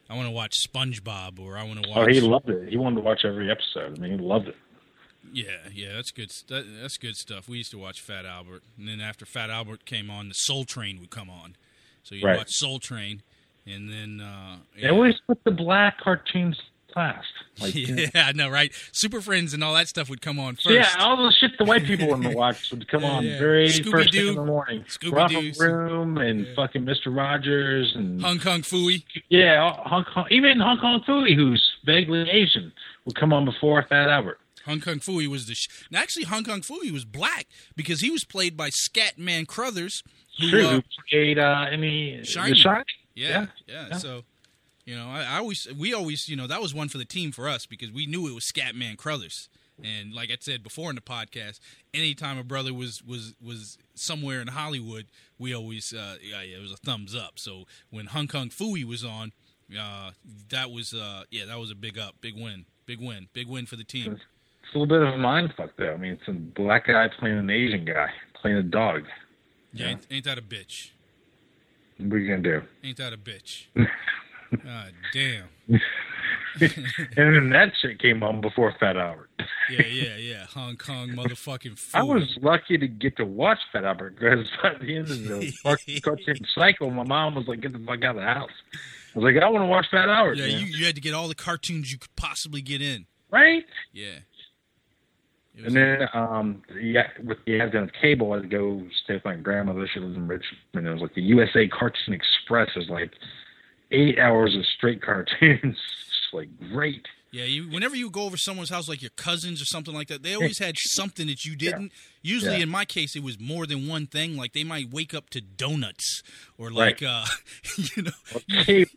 [SPEAKER 2] I want to watch SpongeBob, or I want to watch.
[SPEAKER 4] Oh, he loved it. He wanted to watch every episode. I mean, he loved it.
[SPEAKER 2] Yeah, yeah, that's good. That, that's good stuff. We used to watch Fat Albert, and then after Fat Albert came on, the Soul Train would come on. So you
[SPEAKER 4] Right.
[SPEAKER 2] watch Soul Train, and then uh,
[SPEAKER 4] They
[SPEAKER 2] yeah.
[SPEAKER 4] always put the black cartoons last. Like,
[SPEAKER 2] yeah, I know, right? Super Friends and all that stuff would come on first.
[SPEAKER 4] yeah, all the shit the white people want to watch would come
[SPEAKER 2] Yeah,
[SPEAKER 4] on
[SPEAKER 2] yeah.
[SPEAKER 4] very
[SPEAKER 2] Scooby-Doo.
[SPEAKER 4] first thing in the morning.
[SPEAKER 2] Scooby-Doo.
[SPEAKER 4] Rough Room and
[SPEAKER 2] Yeah.
[SPEAKER 4] fucking Mister Rogers and
[SPEAKER 2] Hong Kong Phooey.
[SPEAKER 4] yeah, Hong Kong, even Hong Kong Phooey, who's vaguely Asian, would come on before Fat Albert.
[SPEAKER 2] Hong Kong Phooey was the. Sh- and actually, Hong Kong Phooey was black because he was played by Scatman Crothers. Who,
[SPEAKER 4] True,
[SPEAKER 2] uh,
[SPEAKER 4] who played uh, any
[SPEAKER 2] Shiny.
[SPEAKER 4] The Shiny.
[SPEAKER 2] Yeah,
[SPEAKER 4] Yeah,
[SPEAKER 2] yeah.
[SPEAKER 4] yeah.
[SPEAKER 2] So, you know, I, I always, we always, you know, that was one for the team for us because we knew it was Scatman Crothers. And like I said before in the podcast, anytime a brother was was was somewhere in Hollywood, we always, uh, yeah, yeah, it was a thumbs up. So when Hong Kong Phooey was on, uh, that was, uh, yeah, that was a big up, big win, big win, big win for the team.
[SPEAKER 4] It's a little bit of a mind fuck, though. I mean, it's a black guy playing an Asian guy, playing a dog.
[SPEAKER 2] Yeah, ain't, ain't that a bitch?
[SPEAKER 4] What are you going to do?
[SPEAKER 2] Ain't that a bitch? God damn.
[SPEAKER 4] And then that shit came on before Fat Albert.
[SPEAKER 2] Yeah, yeah, yeah. Hong Kong motherfucking Phooey.
[SPEAKER 4] I was lucky to get to watch Fat Albert because by the end of the fucking cartoon cycle, my mom was like, get the fuck out of the house. I was like, I want to watch Fat Albert.
[SPEAKER 2] Yeah,
[SPEAKER 4] man.
[SPEAKER 2] you, you had to get all the cartoons you could possibly get in.
[SPEAKER 4] Right?
[SPEAKER 2] Yeah. It was-
[SPEAKER 4] And then, um, yeah, with the advent of cable, I had to go stay with my grandmother. She lives in Richmond. And it was like the U S A Cartoon Express is like eight hours of straight cartoons. It's like great.
[SPEAKER 2] yeah, you, whenever you go over someone's house, like your cousins or something like that, they always had something that you didn't. Usually,
[SPEAKER 4] Yeah.
[SPEAKER 2] in my case, it was more than one thing. Like they might wake up to donuts, or like,
[SPEAKER 4] Right.
[SPEAKER 2] uh, you know,
[SPEAKER 4] Well, cable.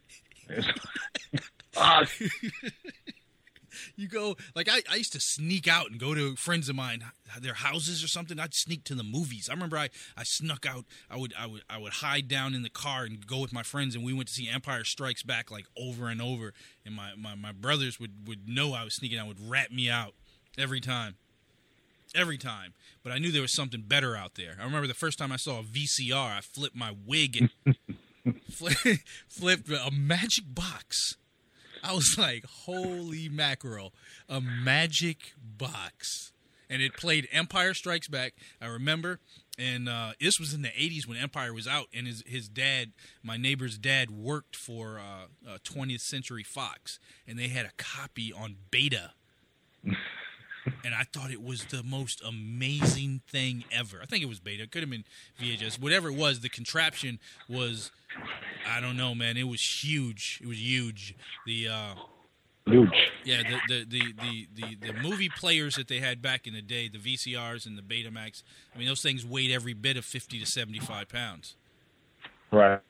[SPEAKER 4] Ah,
[SPEAKER 2] you go like I, I used to sneak out and go to friends of mine, their houses or something. I'd sneak to the movies. I remember I, I snuck out. I would I would I would hide down in the car and go with my friends, and we went to see Empire Strikes Back like over and over. And my, my, my brothers would, would know I was sneaking out, would rat me out every time. Every time. But I knew there was something better out there. I remember the first time I saw a V C R, I flipped my wig and flipped, flipped a magic box. I was like, holy mackerel, a magic box. And it played Empire Strikes Back, I remember. And uh, this was in the eighties when Empire was out. And his, his dad, my neighbor's dad, worked for uh, uh, twentieth Century Fox. And they had a copy on beta. And I thought it was the most amazing thing ever. I think it was beta. It could have been V H S. Whatever it was, the contraption was, I don't know, man. It was huge. It was huge. The uh,
[SPEAKER 4] huge.
[SPEAKER 2] yeah, the the, the, the, the the movie players that they had back in the day, the V C Rs and the Betamax, I mean, those things weighed every bit of fifty to seventy-five pounds.
[SPEAKER 4] Right.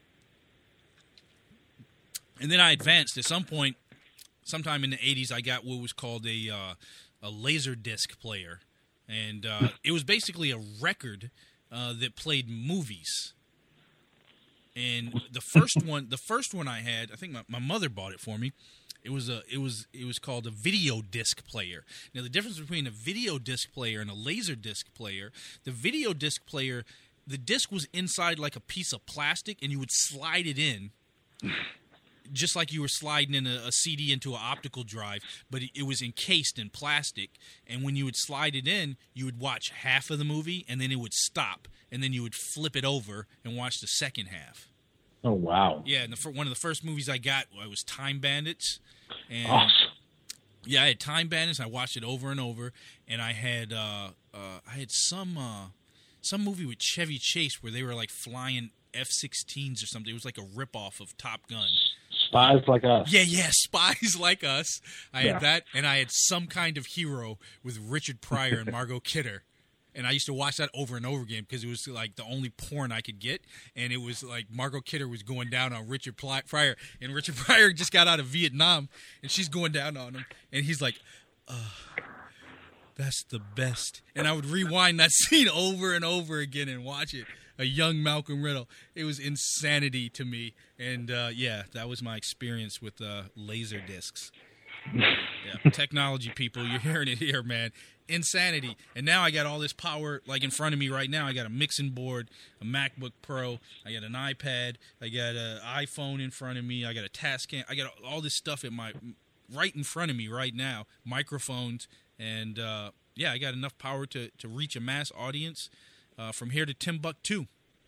[SPEAKER 2] And then I advanced. At some point, sometime in the eighties, I got what was called a uh, a laser disc player, and uh, it was basically a record uh, that played movies. And the first one, the first one I had, I think my, my mother bought it for me. It was a, it was, it was called a video disc player. Now the difference between a video disc player and a laser disc player, the video disc player, the disc was inside like a piece of plastic, and you would slide it in. Just like you were sliding in a, a C D into an optical drive, but it, it was encased in plastic. And when you would slide it in, you would watch half of the movie, and then it would stop, and then you would flip it over and watch the second half.
[SPEAKER 4] Oh, wow.
[SPEAKER 2] Yeah, and the, fir- one of the first movies I got I was Time Bandits. And
[SPEAKER 4] Awesome.
[SPEAKER 2] yeah, I had Time Bandits. I watched it over and over, and I had uh, uh, I had some uh, some movie with Chevy Chase where they were like flying F sixteens or something. It was like a ripoff of Top Gun.
[SPEAKER 4] Spies Like Us.
[SPEAKER 2] Yeah, yeah, Spies Like Us. I
[SPEAKER 4] Yeah.
[SPEAKER 2] had that, and I had Some Kind of Hero with Richard Pryor and Margot Kidder. And I used to watch that over and over again because it was like the only porn I could get. And it was like Margot Kidder was going down on Richard Ply- Pryor. And Richard Pryor just got out of Vietnam, and she's going down on him. And he's like, uh, that's the best. And I would rewind that scene over and over again and watch it. A young Malcolm Riddle. It was insanity to me. And, uh, yeah, that was my experience with uh, laser discs. Yeah, technology, people, you're hearing it here, man. Insanity. And now I got all this power, like in front of me right now. I got a mixing board, a MacBook Pro, I got an iPad, I got an iPhone in front of me, I got a Tascam, I got all this stuff in my right in front of me right now, microphones, and uh, yeah, I got enough power to, to reach a mass audience uh, from here to Timbuktu.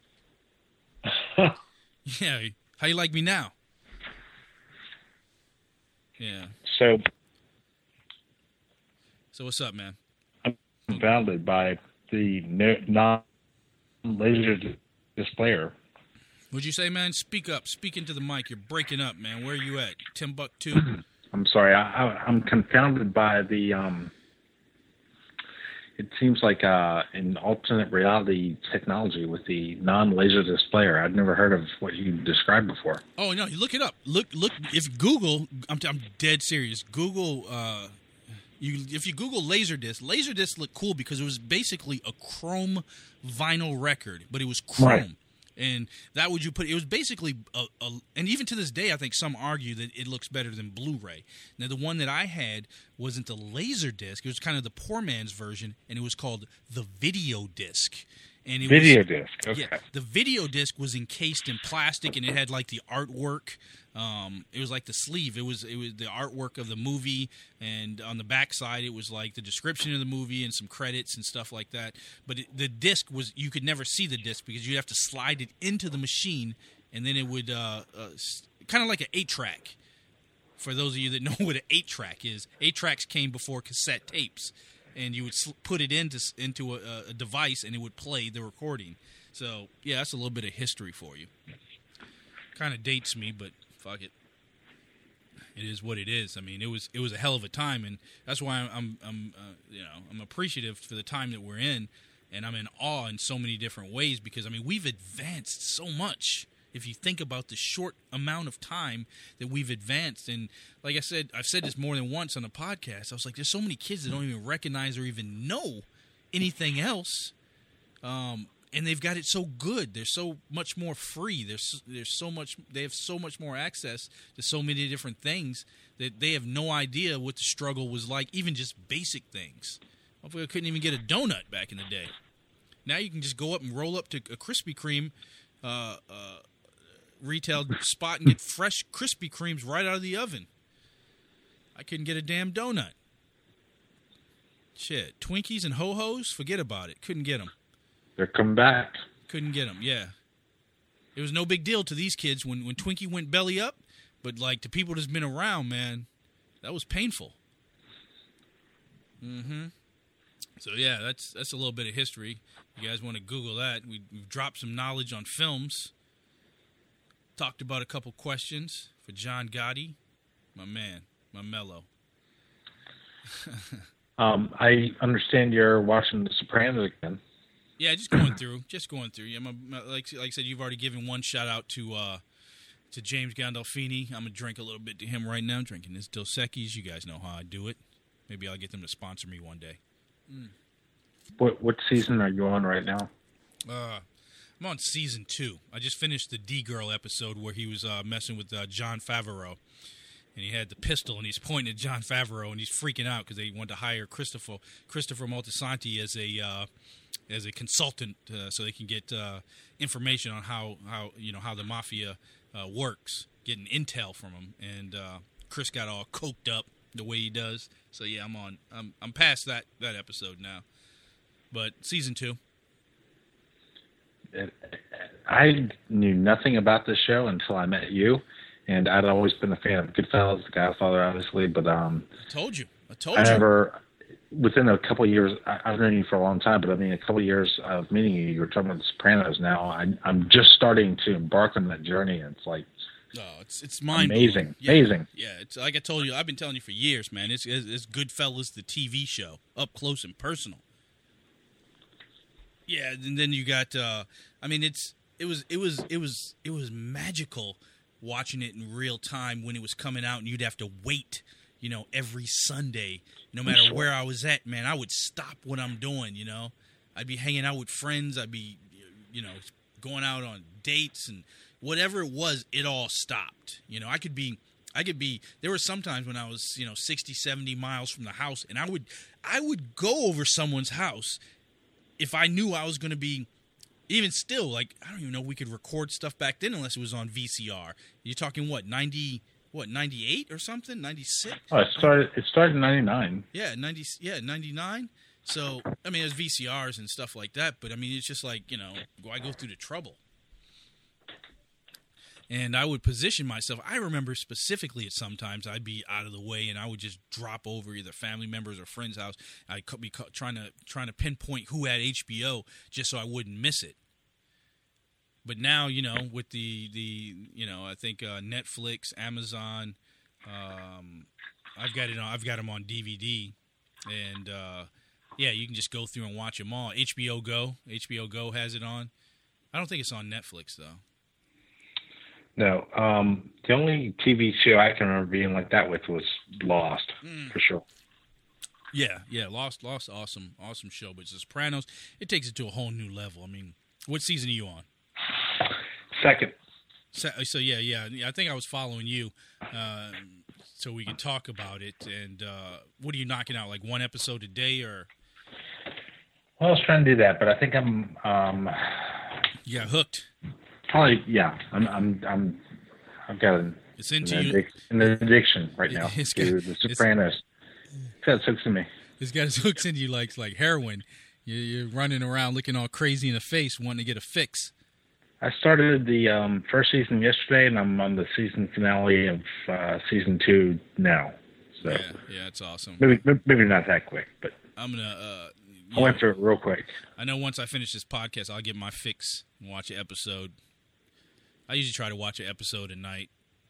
[SPEAKER 2] Yeah, how you like me now? Yeah.
[SPEAKER 4] So,
[SPEAKER 2] so what's up, man?
[SPEAKER 4] I'm confounded by the non-laser displayer.
[SPEAKER 2] What'd you say, man? Speak up. Speak into the mic. You're breaking up, man. Where are you at? Timbuktu?
[SPEAKER 4] I'm sorry. I, I, I'm confounded by the. Um, it seems like uh, an alternate reality technology with the non-laser displayer. I'd never heard of what you described before.
[SPEAKER 2] Oh no! You look it up. Look, look. If Google, I'm, I'm dead serious. Google. Uh, You, if you Google Laserdisc, Laserdisc looked cool because it was basically a chrome vinyl record, but it was chrome.
[SPEAKER 4] Right.
[SPEAKER 2] And that would you put, it was basically, a, a, and even to this day, I think some argue that it looks better than Blu-ray. Now, the one that I had wasn't the Laserdisc. It was kind of the poor man's version, and it was called the video disc. And it
[SPEAKER 4] video
[SPEAKER 2] was,
[SPEAKER 4] disc, okay.
[SPEAKER 2] Yeah, the video disc was encased in plastic, and it had like the artwork. Um, it was like the sleeve. It was it was the artwork of the movie, and on the back side, it was like the description of the movie and some credits and stuff like that. But it, the disc was, you could never see the disc because you'd have to slide it into the machine, and then it would uh, uh, kind of like an eight track. For those of you that know what an eight track is, eight tracks came before cassette tapes. And you would put it into into a, a device, and it would play the recording. So, yeah, that's a little bit of history for you. Kind of dates me, but fuck it. It is what it is. I mean, it was it was a hell of a time, and that's why I'm I'm, I'm uh, you know I'm appreciative for the time that we're in, and I'm in awe in so many different ways because I mean we've advanced so much. If you think about the short amount of time that we've advanced. And like I said, I've said this more than once on the podcast. I was like, there's so many kids that don't even recognize or even know anything else. Um, and they've got it so good. They're so much more free. There's, there's so much, they have so much more access to so many different things that they have no idea what the struggle was like, even just basic things. Hopefully I couldn't even get a donut back in the day. Now you can just go up and roll up to a Krispy Kreme, uh, uh, retail spot and get fresh Krispy Kremes right out of the oven. I couldn't get a damn donut. Shit. Twinkies and Ho-Hos, forget about it. Couldn't get them.
[SPEAKER 4] They're coming back.
[SPEAKER 2] Couldn't get them, yeah. It was no big deal to these kids when, when Twinkie went belly up, but like to people that's been around, man, that was painful. Mm-hmm. So yeah, that's that's a little bit of history. You guys want to Google that. We, we've dropped some knowledge on films. Talked about a couple questions for John Gotti, my man, my mellow.
[SPEAKER 4] um, I understand you're watching The Sopranos again.
[SPEAKER 2] Yeah, just going through, just going through. Yeah, my, my, like like I said, you've already given one shout out to uh, to James Gandolfini. I'm gonna drink a little bit to him right now. I'm drinking his Dos Equis. You guys know how I do it. Maybe I'll get them to sponsor me one day. Mm.
[SPEAKER 4] What what season are you on right now?
[SPEAKER 2] Uh. I'm on season two. I just finished the D-Girl episode where he was uh, messing with uh, Jon Favreau. And he had the pistol, and he's pointing at Jon Favreau, and he's freaking out because they wanted to hire Christopher Christopher Moltisanti as a uh, as a consultant uh, so they can get uh, information on how, how you know how the mafia uh, works, getting intel from him. And uh, Chris got all coked up the way he does. So yeah, I'm on. I'm I'm past that that episode now. But season two.
[SPEAKER 4] I knew nothing about this show until I met you, and I'd always been a fan of Goodfellas, The Godfather, obviously, but um,
[SPEAKER 2] I told you, I told
[SPEAKER 4] I
[SPEAKER 2] you.
[SPEAKER 4] never, within a couple of years, I, I've known you for a long time, but I mean, a couple of years of meeting you, you were talking about The Sopranos. Now I, I'm just starting to embark on that journey, and it's like,
[SPEAKER 2] oh, it's it's mind
[SPEAKER 4] amazing,
[SPEAKER 2] yeah,
[SPEAKER 4] amazing.
[SPEAKER 2] Yeah, it's like I told you, I've been telling you for years, man. It's it's, it's Goodfellas, the T V show, up close and personal. Yeah, and then you got. Uh, I mean, it's it was it was it was it was magical watching it in real time when it was coming out, and you'd have to wait, you know, every Sunday, no matter
[SPEAKER 4] sure.
[SPEAKER 2] where I was at. Man, I would stop what I'm doing. You know, I'd be hanging out with friends. I'd be, you know, going out on dates and whatever it was. It all stopped. You know, I could be I could be, there were some times when I was, you know, sixty, seventy miles from the house, and I would, I would go over someone's house if I knew I was going to be, even still, like, I don't even know if we could record stuff back then unless it was on V C R. You're talking, what, ninety, what, ninety-eight or something? ninety-six?
[SPEAKER 4] Oh, it started, it started in ninety-nine.
[SPEAKER 2] Yeah, ninety, yeah, ninety-nine. So, I mean, there's V C Rs and stuff like that, but, I mean, it's just like, you know, why go through the trouble? And I would position myself. I remember specifically at sometimes I'd be out of the way and I would just drop over either family members or friends' house. I'd be trying to trying to pinpoint who had H B O just so I wouldn't miss it. But now, you know, with the, the you know, I think uh, Netflix, Amazon, um, I've got it on, I've got them on D V D, and uh, yeah, you can just go through and watch them all. H B O Go, H B O Go has it on. I don't think it's on Netflix though.
[SPEAKER 4] No, um, the only T V show I can remember being like that with was Lost, mm. for sure.
[SPEAKER 2] Yeah, yeah, Lost, Lost, awesome, awesome show. But The Sopranos, it takes it to a whole new level. I mean, what season are you on?
[SPEAKER 4] Second.
[SPEAKER 2] So, so yeah, yeah, I think I was following you, uh, so we can talk about it. And uh, what are you knocking out? Like one episode a day, or?
[SPEAKER 4] Well, I was trying to do that, but I think I'm. Um,
[SPEAKER 2] you got hooked.
[SPEAKER 4] Probably, yeah. I'm, I'm, I'm, I've got an,
[SPEAKER 2] it's into
[SPEAKER 4] an,
[SPEAKER 2] you.
[SPEAKER 4] addic- an addiction right now
[SPEAKER 2] it's
[SPEAKER 4] to
[SPEAKER 2] got,
[SPEAKER 4] The Sopranos. It's got hooks in me.
[SPEAKER 2] It's got its hooks into you like like heroin. You're, you're running around looking all crazy in the face, wanting to get a fix.
[SPEAKER 4] I started the um, first season yesterday, and I'm on the season finale of uh, season two now. So
[SPEAKER 2] yeah, yeah, it's awesome.
[SPEAKER 4] Maybe, maybe not that quick, but
[SPEAKER 2] I'm gonna. Uh,
[SPEAKER 4] I went through it real quick.
[SPEAKER 2] I know once I finish this podcast, I'll get my fix and watch an episode. I usually try to watch an episode a night.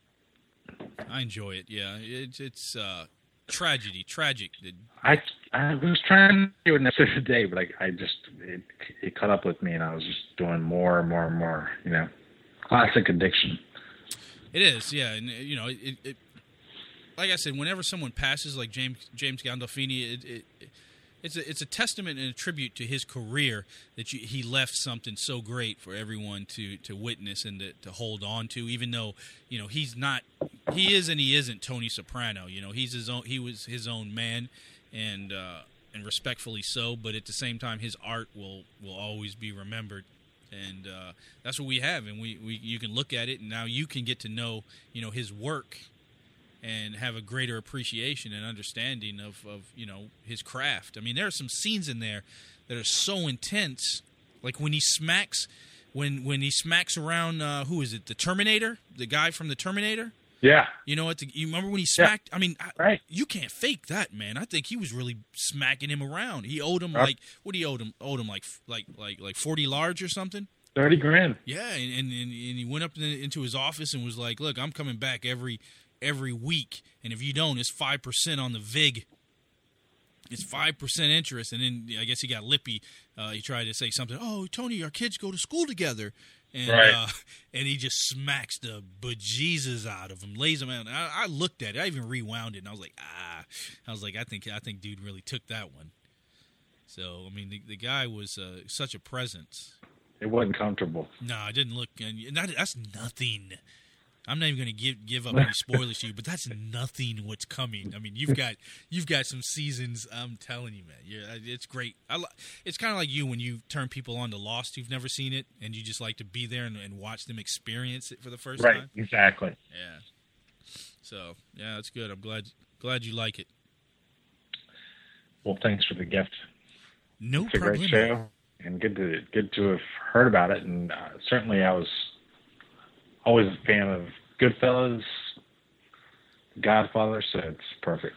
[SPEAKER 2] I enjoy it. Yeah, it's it's uh, tragedy, tragic.
[SPEAKER 4] I I was trying to do an episode a day, but I I just it, it caught up with me, and I was just doing more and more and more. You know, classic addiction.
[SPEAKER 2] It is, yeah, and you know, it, it like I said, whenever someone passes, like James James Gandolfini, it. it, it It's a, it's a testament and a tribute to his career that you, he left something so great for everyone to, to witness and to, to hold on to. Even though, you know, he's not, he is and he isn't Tony Soprano. You know, he's his own, he was his own man, and uh, and respectfully so. But at the same time, his art will, will always be remembered, and uh, that's what we have. And we, we you can look at it, and now you can get to know, you know, his work. And have a greater appreciation and understanding of, of, you know, his craft. I mean, there are some scenes in there that are so intense, like when he smacks, when when he smacks around, uh, who is it, the Terminator, the guy from the Terminator.
[SPEAKER 4] Yeah.
[SPEAKER 2] You know what? The, you remember when he smacked? Yeah. I mean, I,
[SPEAKER 4] right.
[SPEAKER 2] You can't fake that, man. I think he was really smacking him around. He owed him like what? He owed him owed him like like like like forty large or something. Thirty
[SPEAKER 4] grand.
[SPEAKER 2] Yeah, and and, and he went up in, into his office and was like, "Look, I'm coming back every." every week, and if you don't, it's five percent on the vig. It's five percent interest, and then I guess he got lippy. Uh, he tried to say something, oh, Tony, our kids go to school together, and
[SPEAKER 4] right.
[SPEAKER 2] uh, and he just smacks the bejesus out of him, lays him out. I, I looked at it, I even rewound it, and I was like, ah, I was like, I think I think dude really took that one. So, I mean, the, the guy was uh, such a presence.
[SPEAKER 4] It wasn't comfortable.
[SPEAKER 2] No, it didn't look, and that, that's nothing. I'm not even going to give give up any spoilers to you, but that's nothing what's coming. I mean, you've got you've got some seasons. I'm telling you, man, yeah, it's great. I, it's kind of like you when you turn people on to Lost who've never seen it, and you just like to be there and, and watch them experience it for the first
[SPEAKER 4] right,
[SPEAKER 2] time.
[SPEAKER 4] Right, exactly.
[SPEAKER 2] Yeah. So yeah, that's good. I'm glad glad you like it.
[SPEAKER 4] Well, thanks for the gift.
[SPEAKER 2] No
[SPEAKER 4] it's
[SPEAKER 2] problem.
[SPEAKER 4] It's a great show, and good to good to have heard about it, and uh, certainly I was. Always a fan of Goodfellas, Godfather, so it's perfect.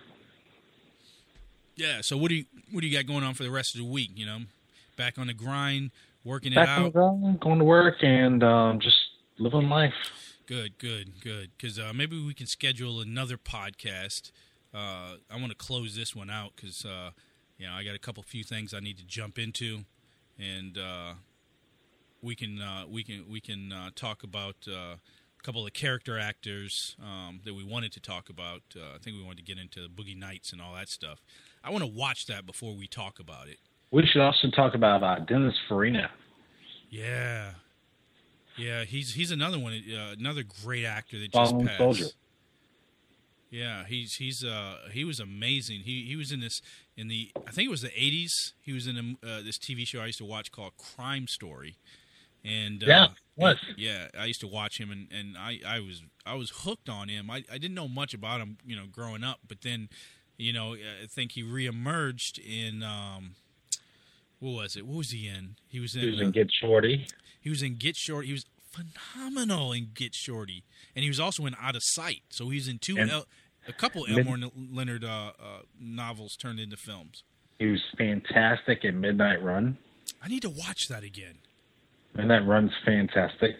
[SPEAKER 2] Yeah. So what do you what do you got going on for the rest of the week? You know, back on the grind, working
[SPEAKER 4] back
[SPEAKER 2] it out.
[SPEAKER 4] On the grind, going to work, and um, just living life.
[SPEAKER 2] Good, good, good. Because uh, maybe we can schedule another podcast. Uh, I want to close this one out because uh, you know I got a couple few things I need to jump into, and. Uh, We can uh, we can we can uh, talk about uh, a couple of character actors um, that we wanted to talk about. Uh, I think we wanted to get into Boogie Nights and all that stuff. I want to watch that before we talk about it.
[SPEAKER 4] We should also talk about uh, Dennis Farina.
[SPEAKER 2] Yeah, yeah, he's he's another one, uh, another great actor that just
[SPEAKER 4] Fallen
[SPEAKER 2] passed.
[SPEAKER 4] Soldier.
[SPEAKER 2] Yeah, he's he's uh he was amazing. He he was in this in the I think it was the eighties. He was in a, uh, this T V show I used to watch called Crime Story, and uh,
[SPEAKER 4] Yeah, what?
[SPEAKER 2] yeah, I used to watch him, and, and I, I was I was hooked on him. I, I didn't know much about him, you know, growing up, but then, you know, I think he reemerged in um, what was it? What was he in? He was in.
[SPEAKER 4] He was in Get Shorty.
[SPEAKER 2] He was in Get Shorty. He was phenomenal in Get Shorty, and he was also in Out of Sight. So he's in two,
[SPEAKER 4] And
[SPEAKER 2] El, a couple
[SPEAKER 4] Mid-
[SPEAKER 2] Elmore Leonard uh, uh, novels turned into films.
[SPEAKER 4] He was fantastic in Midnight Run.
[SPEAKER 2] I need to watch that again.
[SPEAKER 4] Midnight Run's fantastic.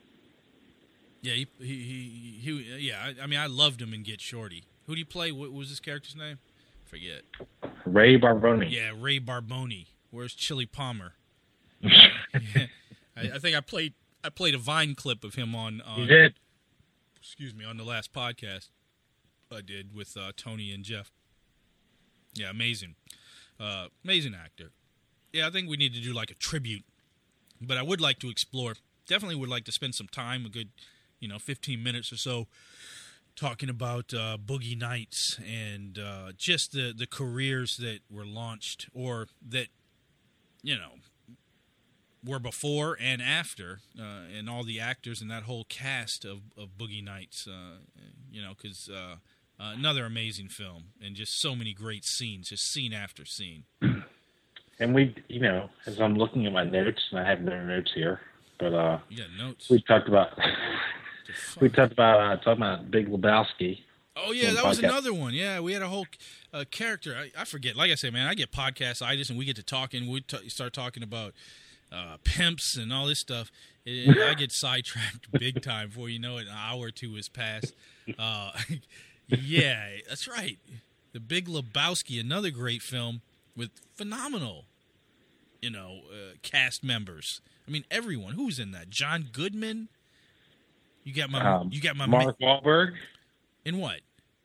[SPEAKER 2] Yeah, he, he, he, he yeah. I, I mean, I loved him in Get Shorty. Who did he play? What was his character's name? Forget.
[SPEAKER 4] Ray Barboni.
[SPEAKER 2] Yeah, Ray Barboni. Where's Chili Palmer? yeah. I, I think I played I played a Vine clip of him on. on
[SPEAKER 4] You did.
[SPEAKER 2] Excuse me, on the last podcast I did with uh, Tony and Jeff. Yeah, amazing, uh, amazing actor. Yeah, I think we need to do like a tribute, but I would like to explore. Definitely would like to spend some time, a good, you know, fifteen minutes or so, talking about uh, Boogie Nights and uh, just the the careers that were launched or that, you know, were before and after, uh, and all the actors and that whole cast of, of Boogie Nights, uh, you know, because uh, uh, another amazing film and just so many great scenes, just scene after scene.
[SPEAKER 4] And we, you know, as I'm looking at my notes, and I have no notes here, but uh,
[SPEAKER 2] You got notes?
[SPEAKER 4] we talked about
[SPEAKER 2] The
[SPEAKER 4] we
[SPEAKER 2] fuck?
[SPEAKER 4] talked about uh, talking about Big Lebowski.
[SPEAKER 2] Oh, yeah,
[SPEAKER 4] on
[SPEAKER 2] that was
[SPEAKER 4] podcast.
[SPEAKER 2] another one. Yeah, we had a whole uh, character. I, I forget. Like I said, man, I get podcast-itis, and we get to talking. We t- start talking about uh, pimps and all this stuff. It, I get sidetracked big time before you know it. An hour or two has passed. Uh, yeah, that's right. The Big Lebowski, another great film with phenomenal, you know, uh, cast members. I mean, everyone. Who's in that? John Goodman? You got my...
[SPEAKER 4] Um,
[SPEAKER 2] you got my...
[SPEAKER 4] Mark Wahlberg.
[SPEAKER 2] In what?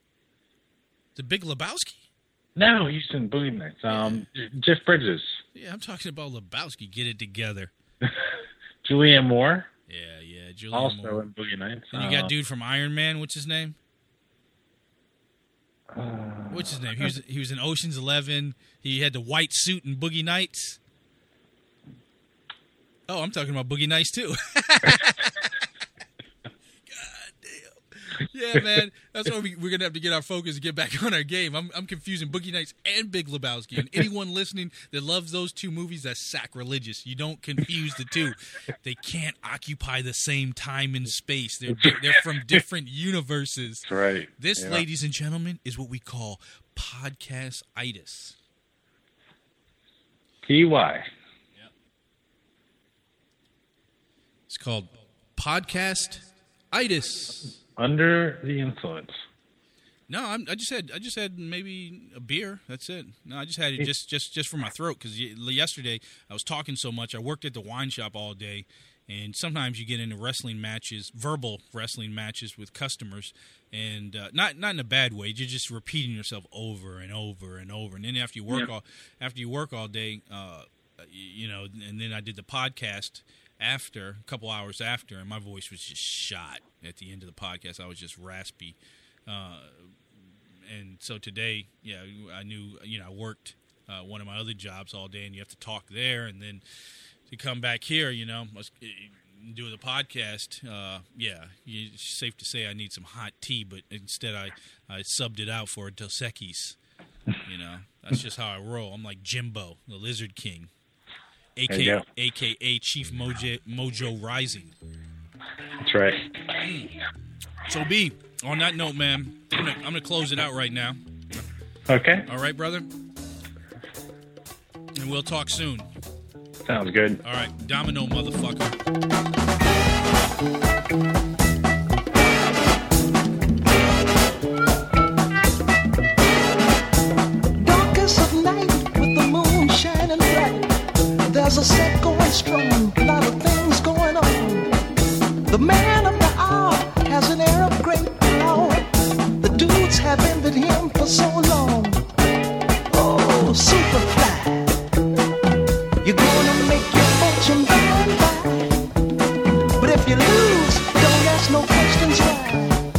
[SPEAKER 2] The Big Lebowski?
[SPEAKER 4] No, he's in Boogie Nights. Um, Jeff Bridges,
[SPEAKER 2] Yeah, I'm talking about Lebowski. Get it together.
[SPEAKER 4] Julianne Moore,
[SPEAKER 2] Yeah, yeah. Julianne
[SPEAKER 4] also
[SPEAKER 2] Moore.
[SPEAKER 4] in Boogie Nights.
[SPEAKER 2] And you got
[SPEAKER 4] Uh,
[SPEAKER 2] dude from Iron Man. What's his name?
[SPEAKER 4] uh,
[SPEAKER 2] What's his name? He was he was in Ocean's Eleven. He had the white suit in Boogie Nights. Oh, I'm talking about Boogie Nights too. Yeah, man, that's why we, we're gonna have to get our focus and get back on our game. I'm I'm confusing Boogie Nights and Big Lebowski, and anyone listening that loves those two movies, that's sacrilegious. You don't confuse the two; they can't occupy the same time and space. They're they're from different universes.
[SPEAKER 4] That's right.
[SPEAKER 2] This,
[SPEAKER 4] Yeah.
[SPEAKER 2] ladies and gentlemen, is what we call podcast-itis.
[SPEAKER 4] T Y.
[SPEAKER 2] It's called podcast-itis.
[SPEAKER 4] Under the influence.
[SPEAKER 2] No, I'm, I just had I just had maybe a beer. That's it. No, I just had it just just, just for my throat because yesterday I was talking so much. I worked at the wine shop all day, and sometimes you get into wrestling matches, verbal wrestling matches with customers, and uh, not not in a bad way. You're just repeating yourself over and over and over, and then after you work
[SPEAKER 4] Yeah.
[SPEAKER 2] all after you work all day, uh, you know, and then I did the podcast. After a couple hours after, and my voice was just shot at the end of the podcast. I was just raspy, uh, and so today, yeah, I knew, you know, I worked uh, one of my other jobs all day, and you have to talk there, and then to come back here, you know, I was, do the podcast. Uh, yeah, it's safe to say I need some hot tea, but instead I, I subbed it out for a Dos Equis. You know, that's just how I roll. I'm like Jimbo, the Lizard King. A
[SPEAKER 4] There you
[SPEAKER 2] K A,
[SPEAKER 4] go.
[SPEAKER 2] A K A Chief Mojo, Mojo Rising.
[SPEAKER 4] That's right.
[SPEAKER 2] So, B, on that note, man, I'm going I'm to close it out right now.
[SPEAKER 4] Okay.
[SPEAKER 2] All right, brother? And we'll talk soon.
[SPEAKER 4] Sounds good.
[SPEAKER 2] All right, domino, motherfucker.
[SPEAKER 5] Darkest of night with the moon shining bright. There's a set going strong, a lot of things going on. The man of the hour has an air of great power. The dudes have envied him for so long. Oh, Superfly, you're gonna make your fortune by and by. But if you lose, don't ask no questions why.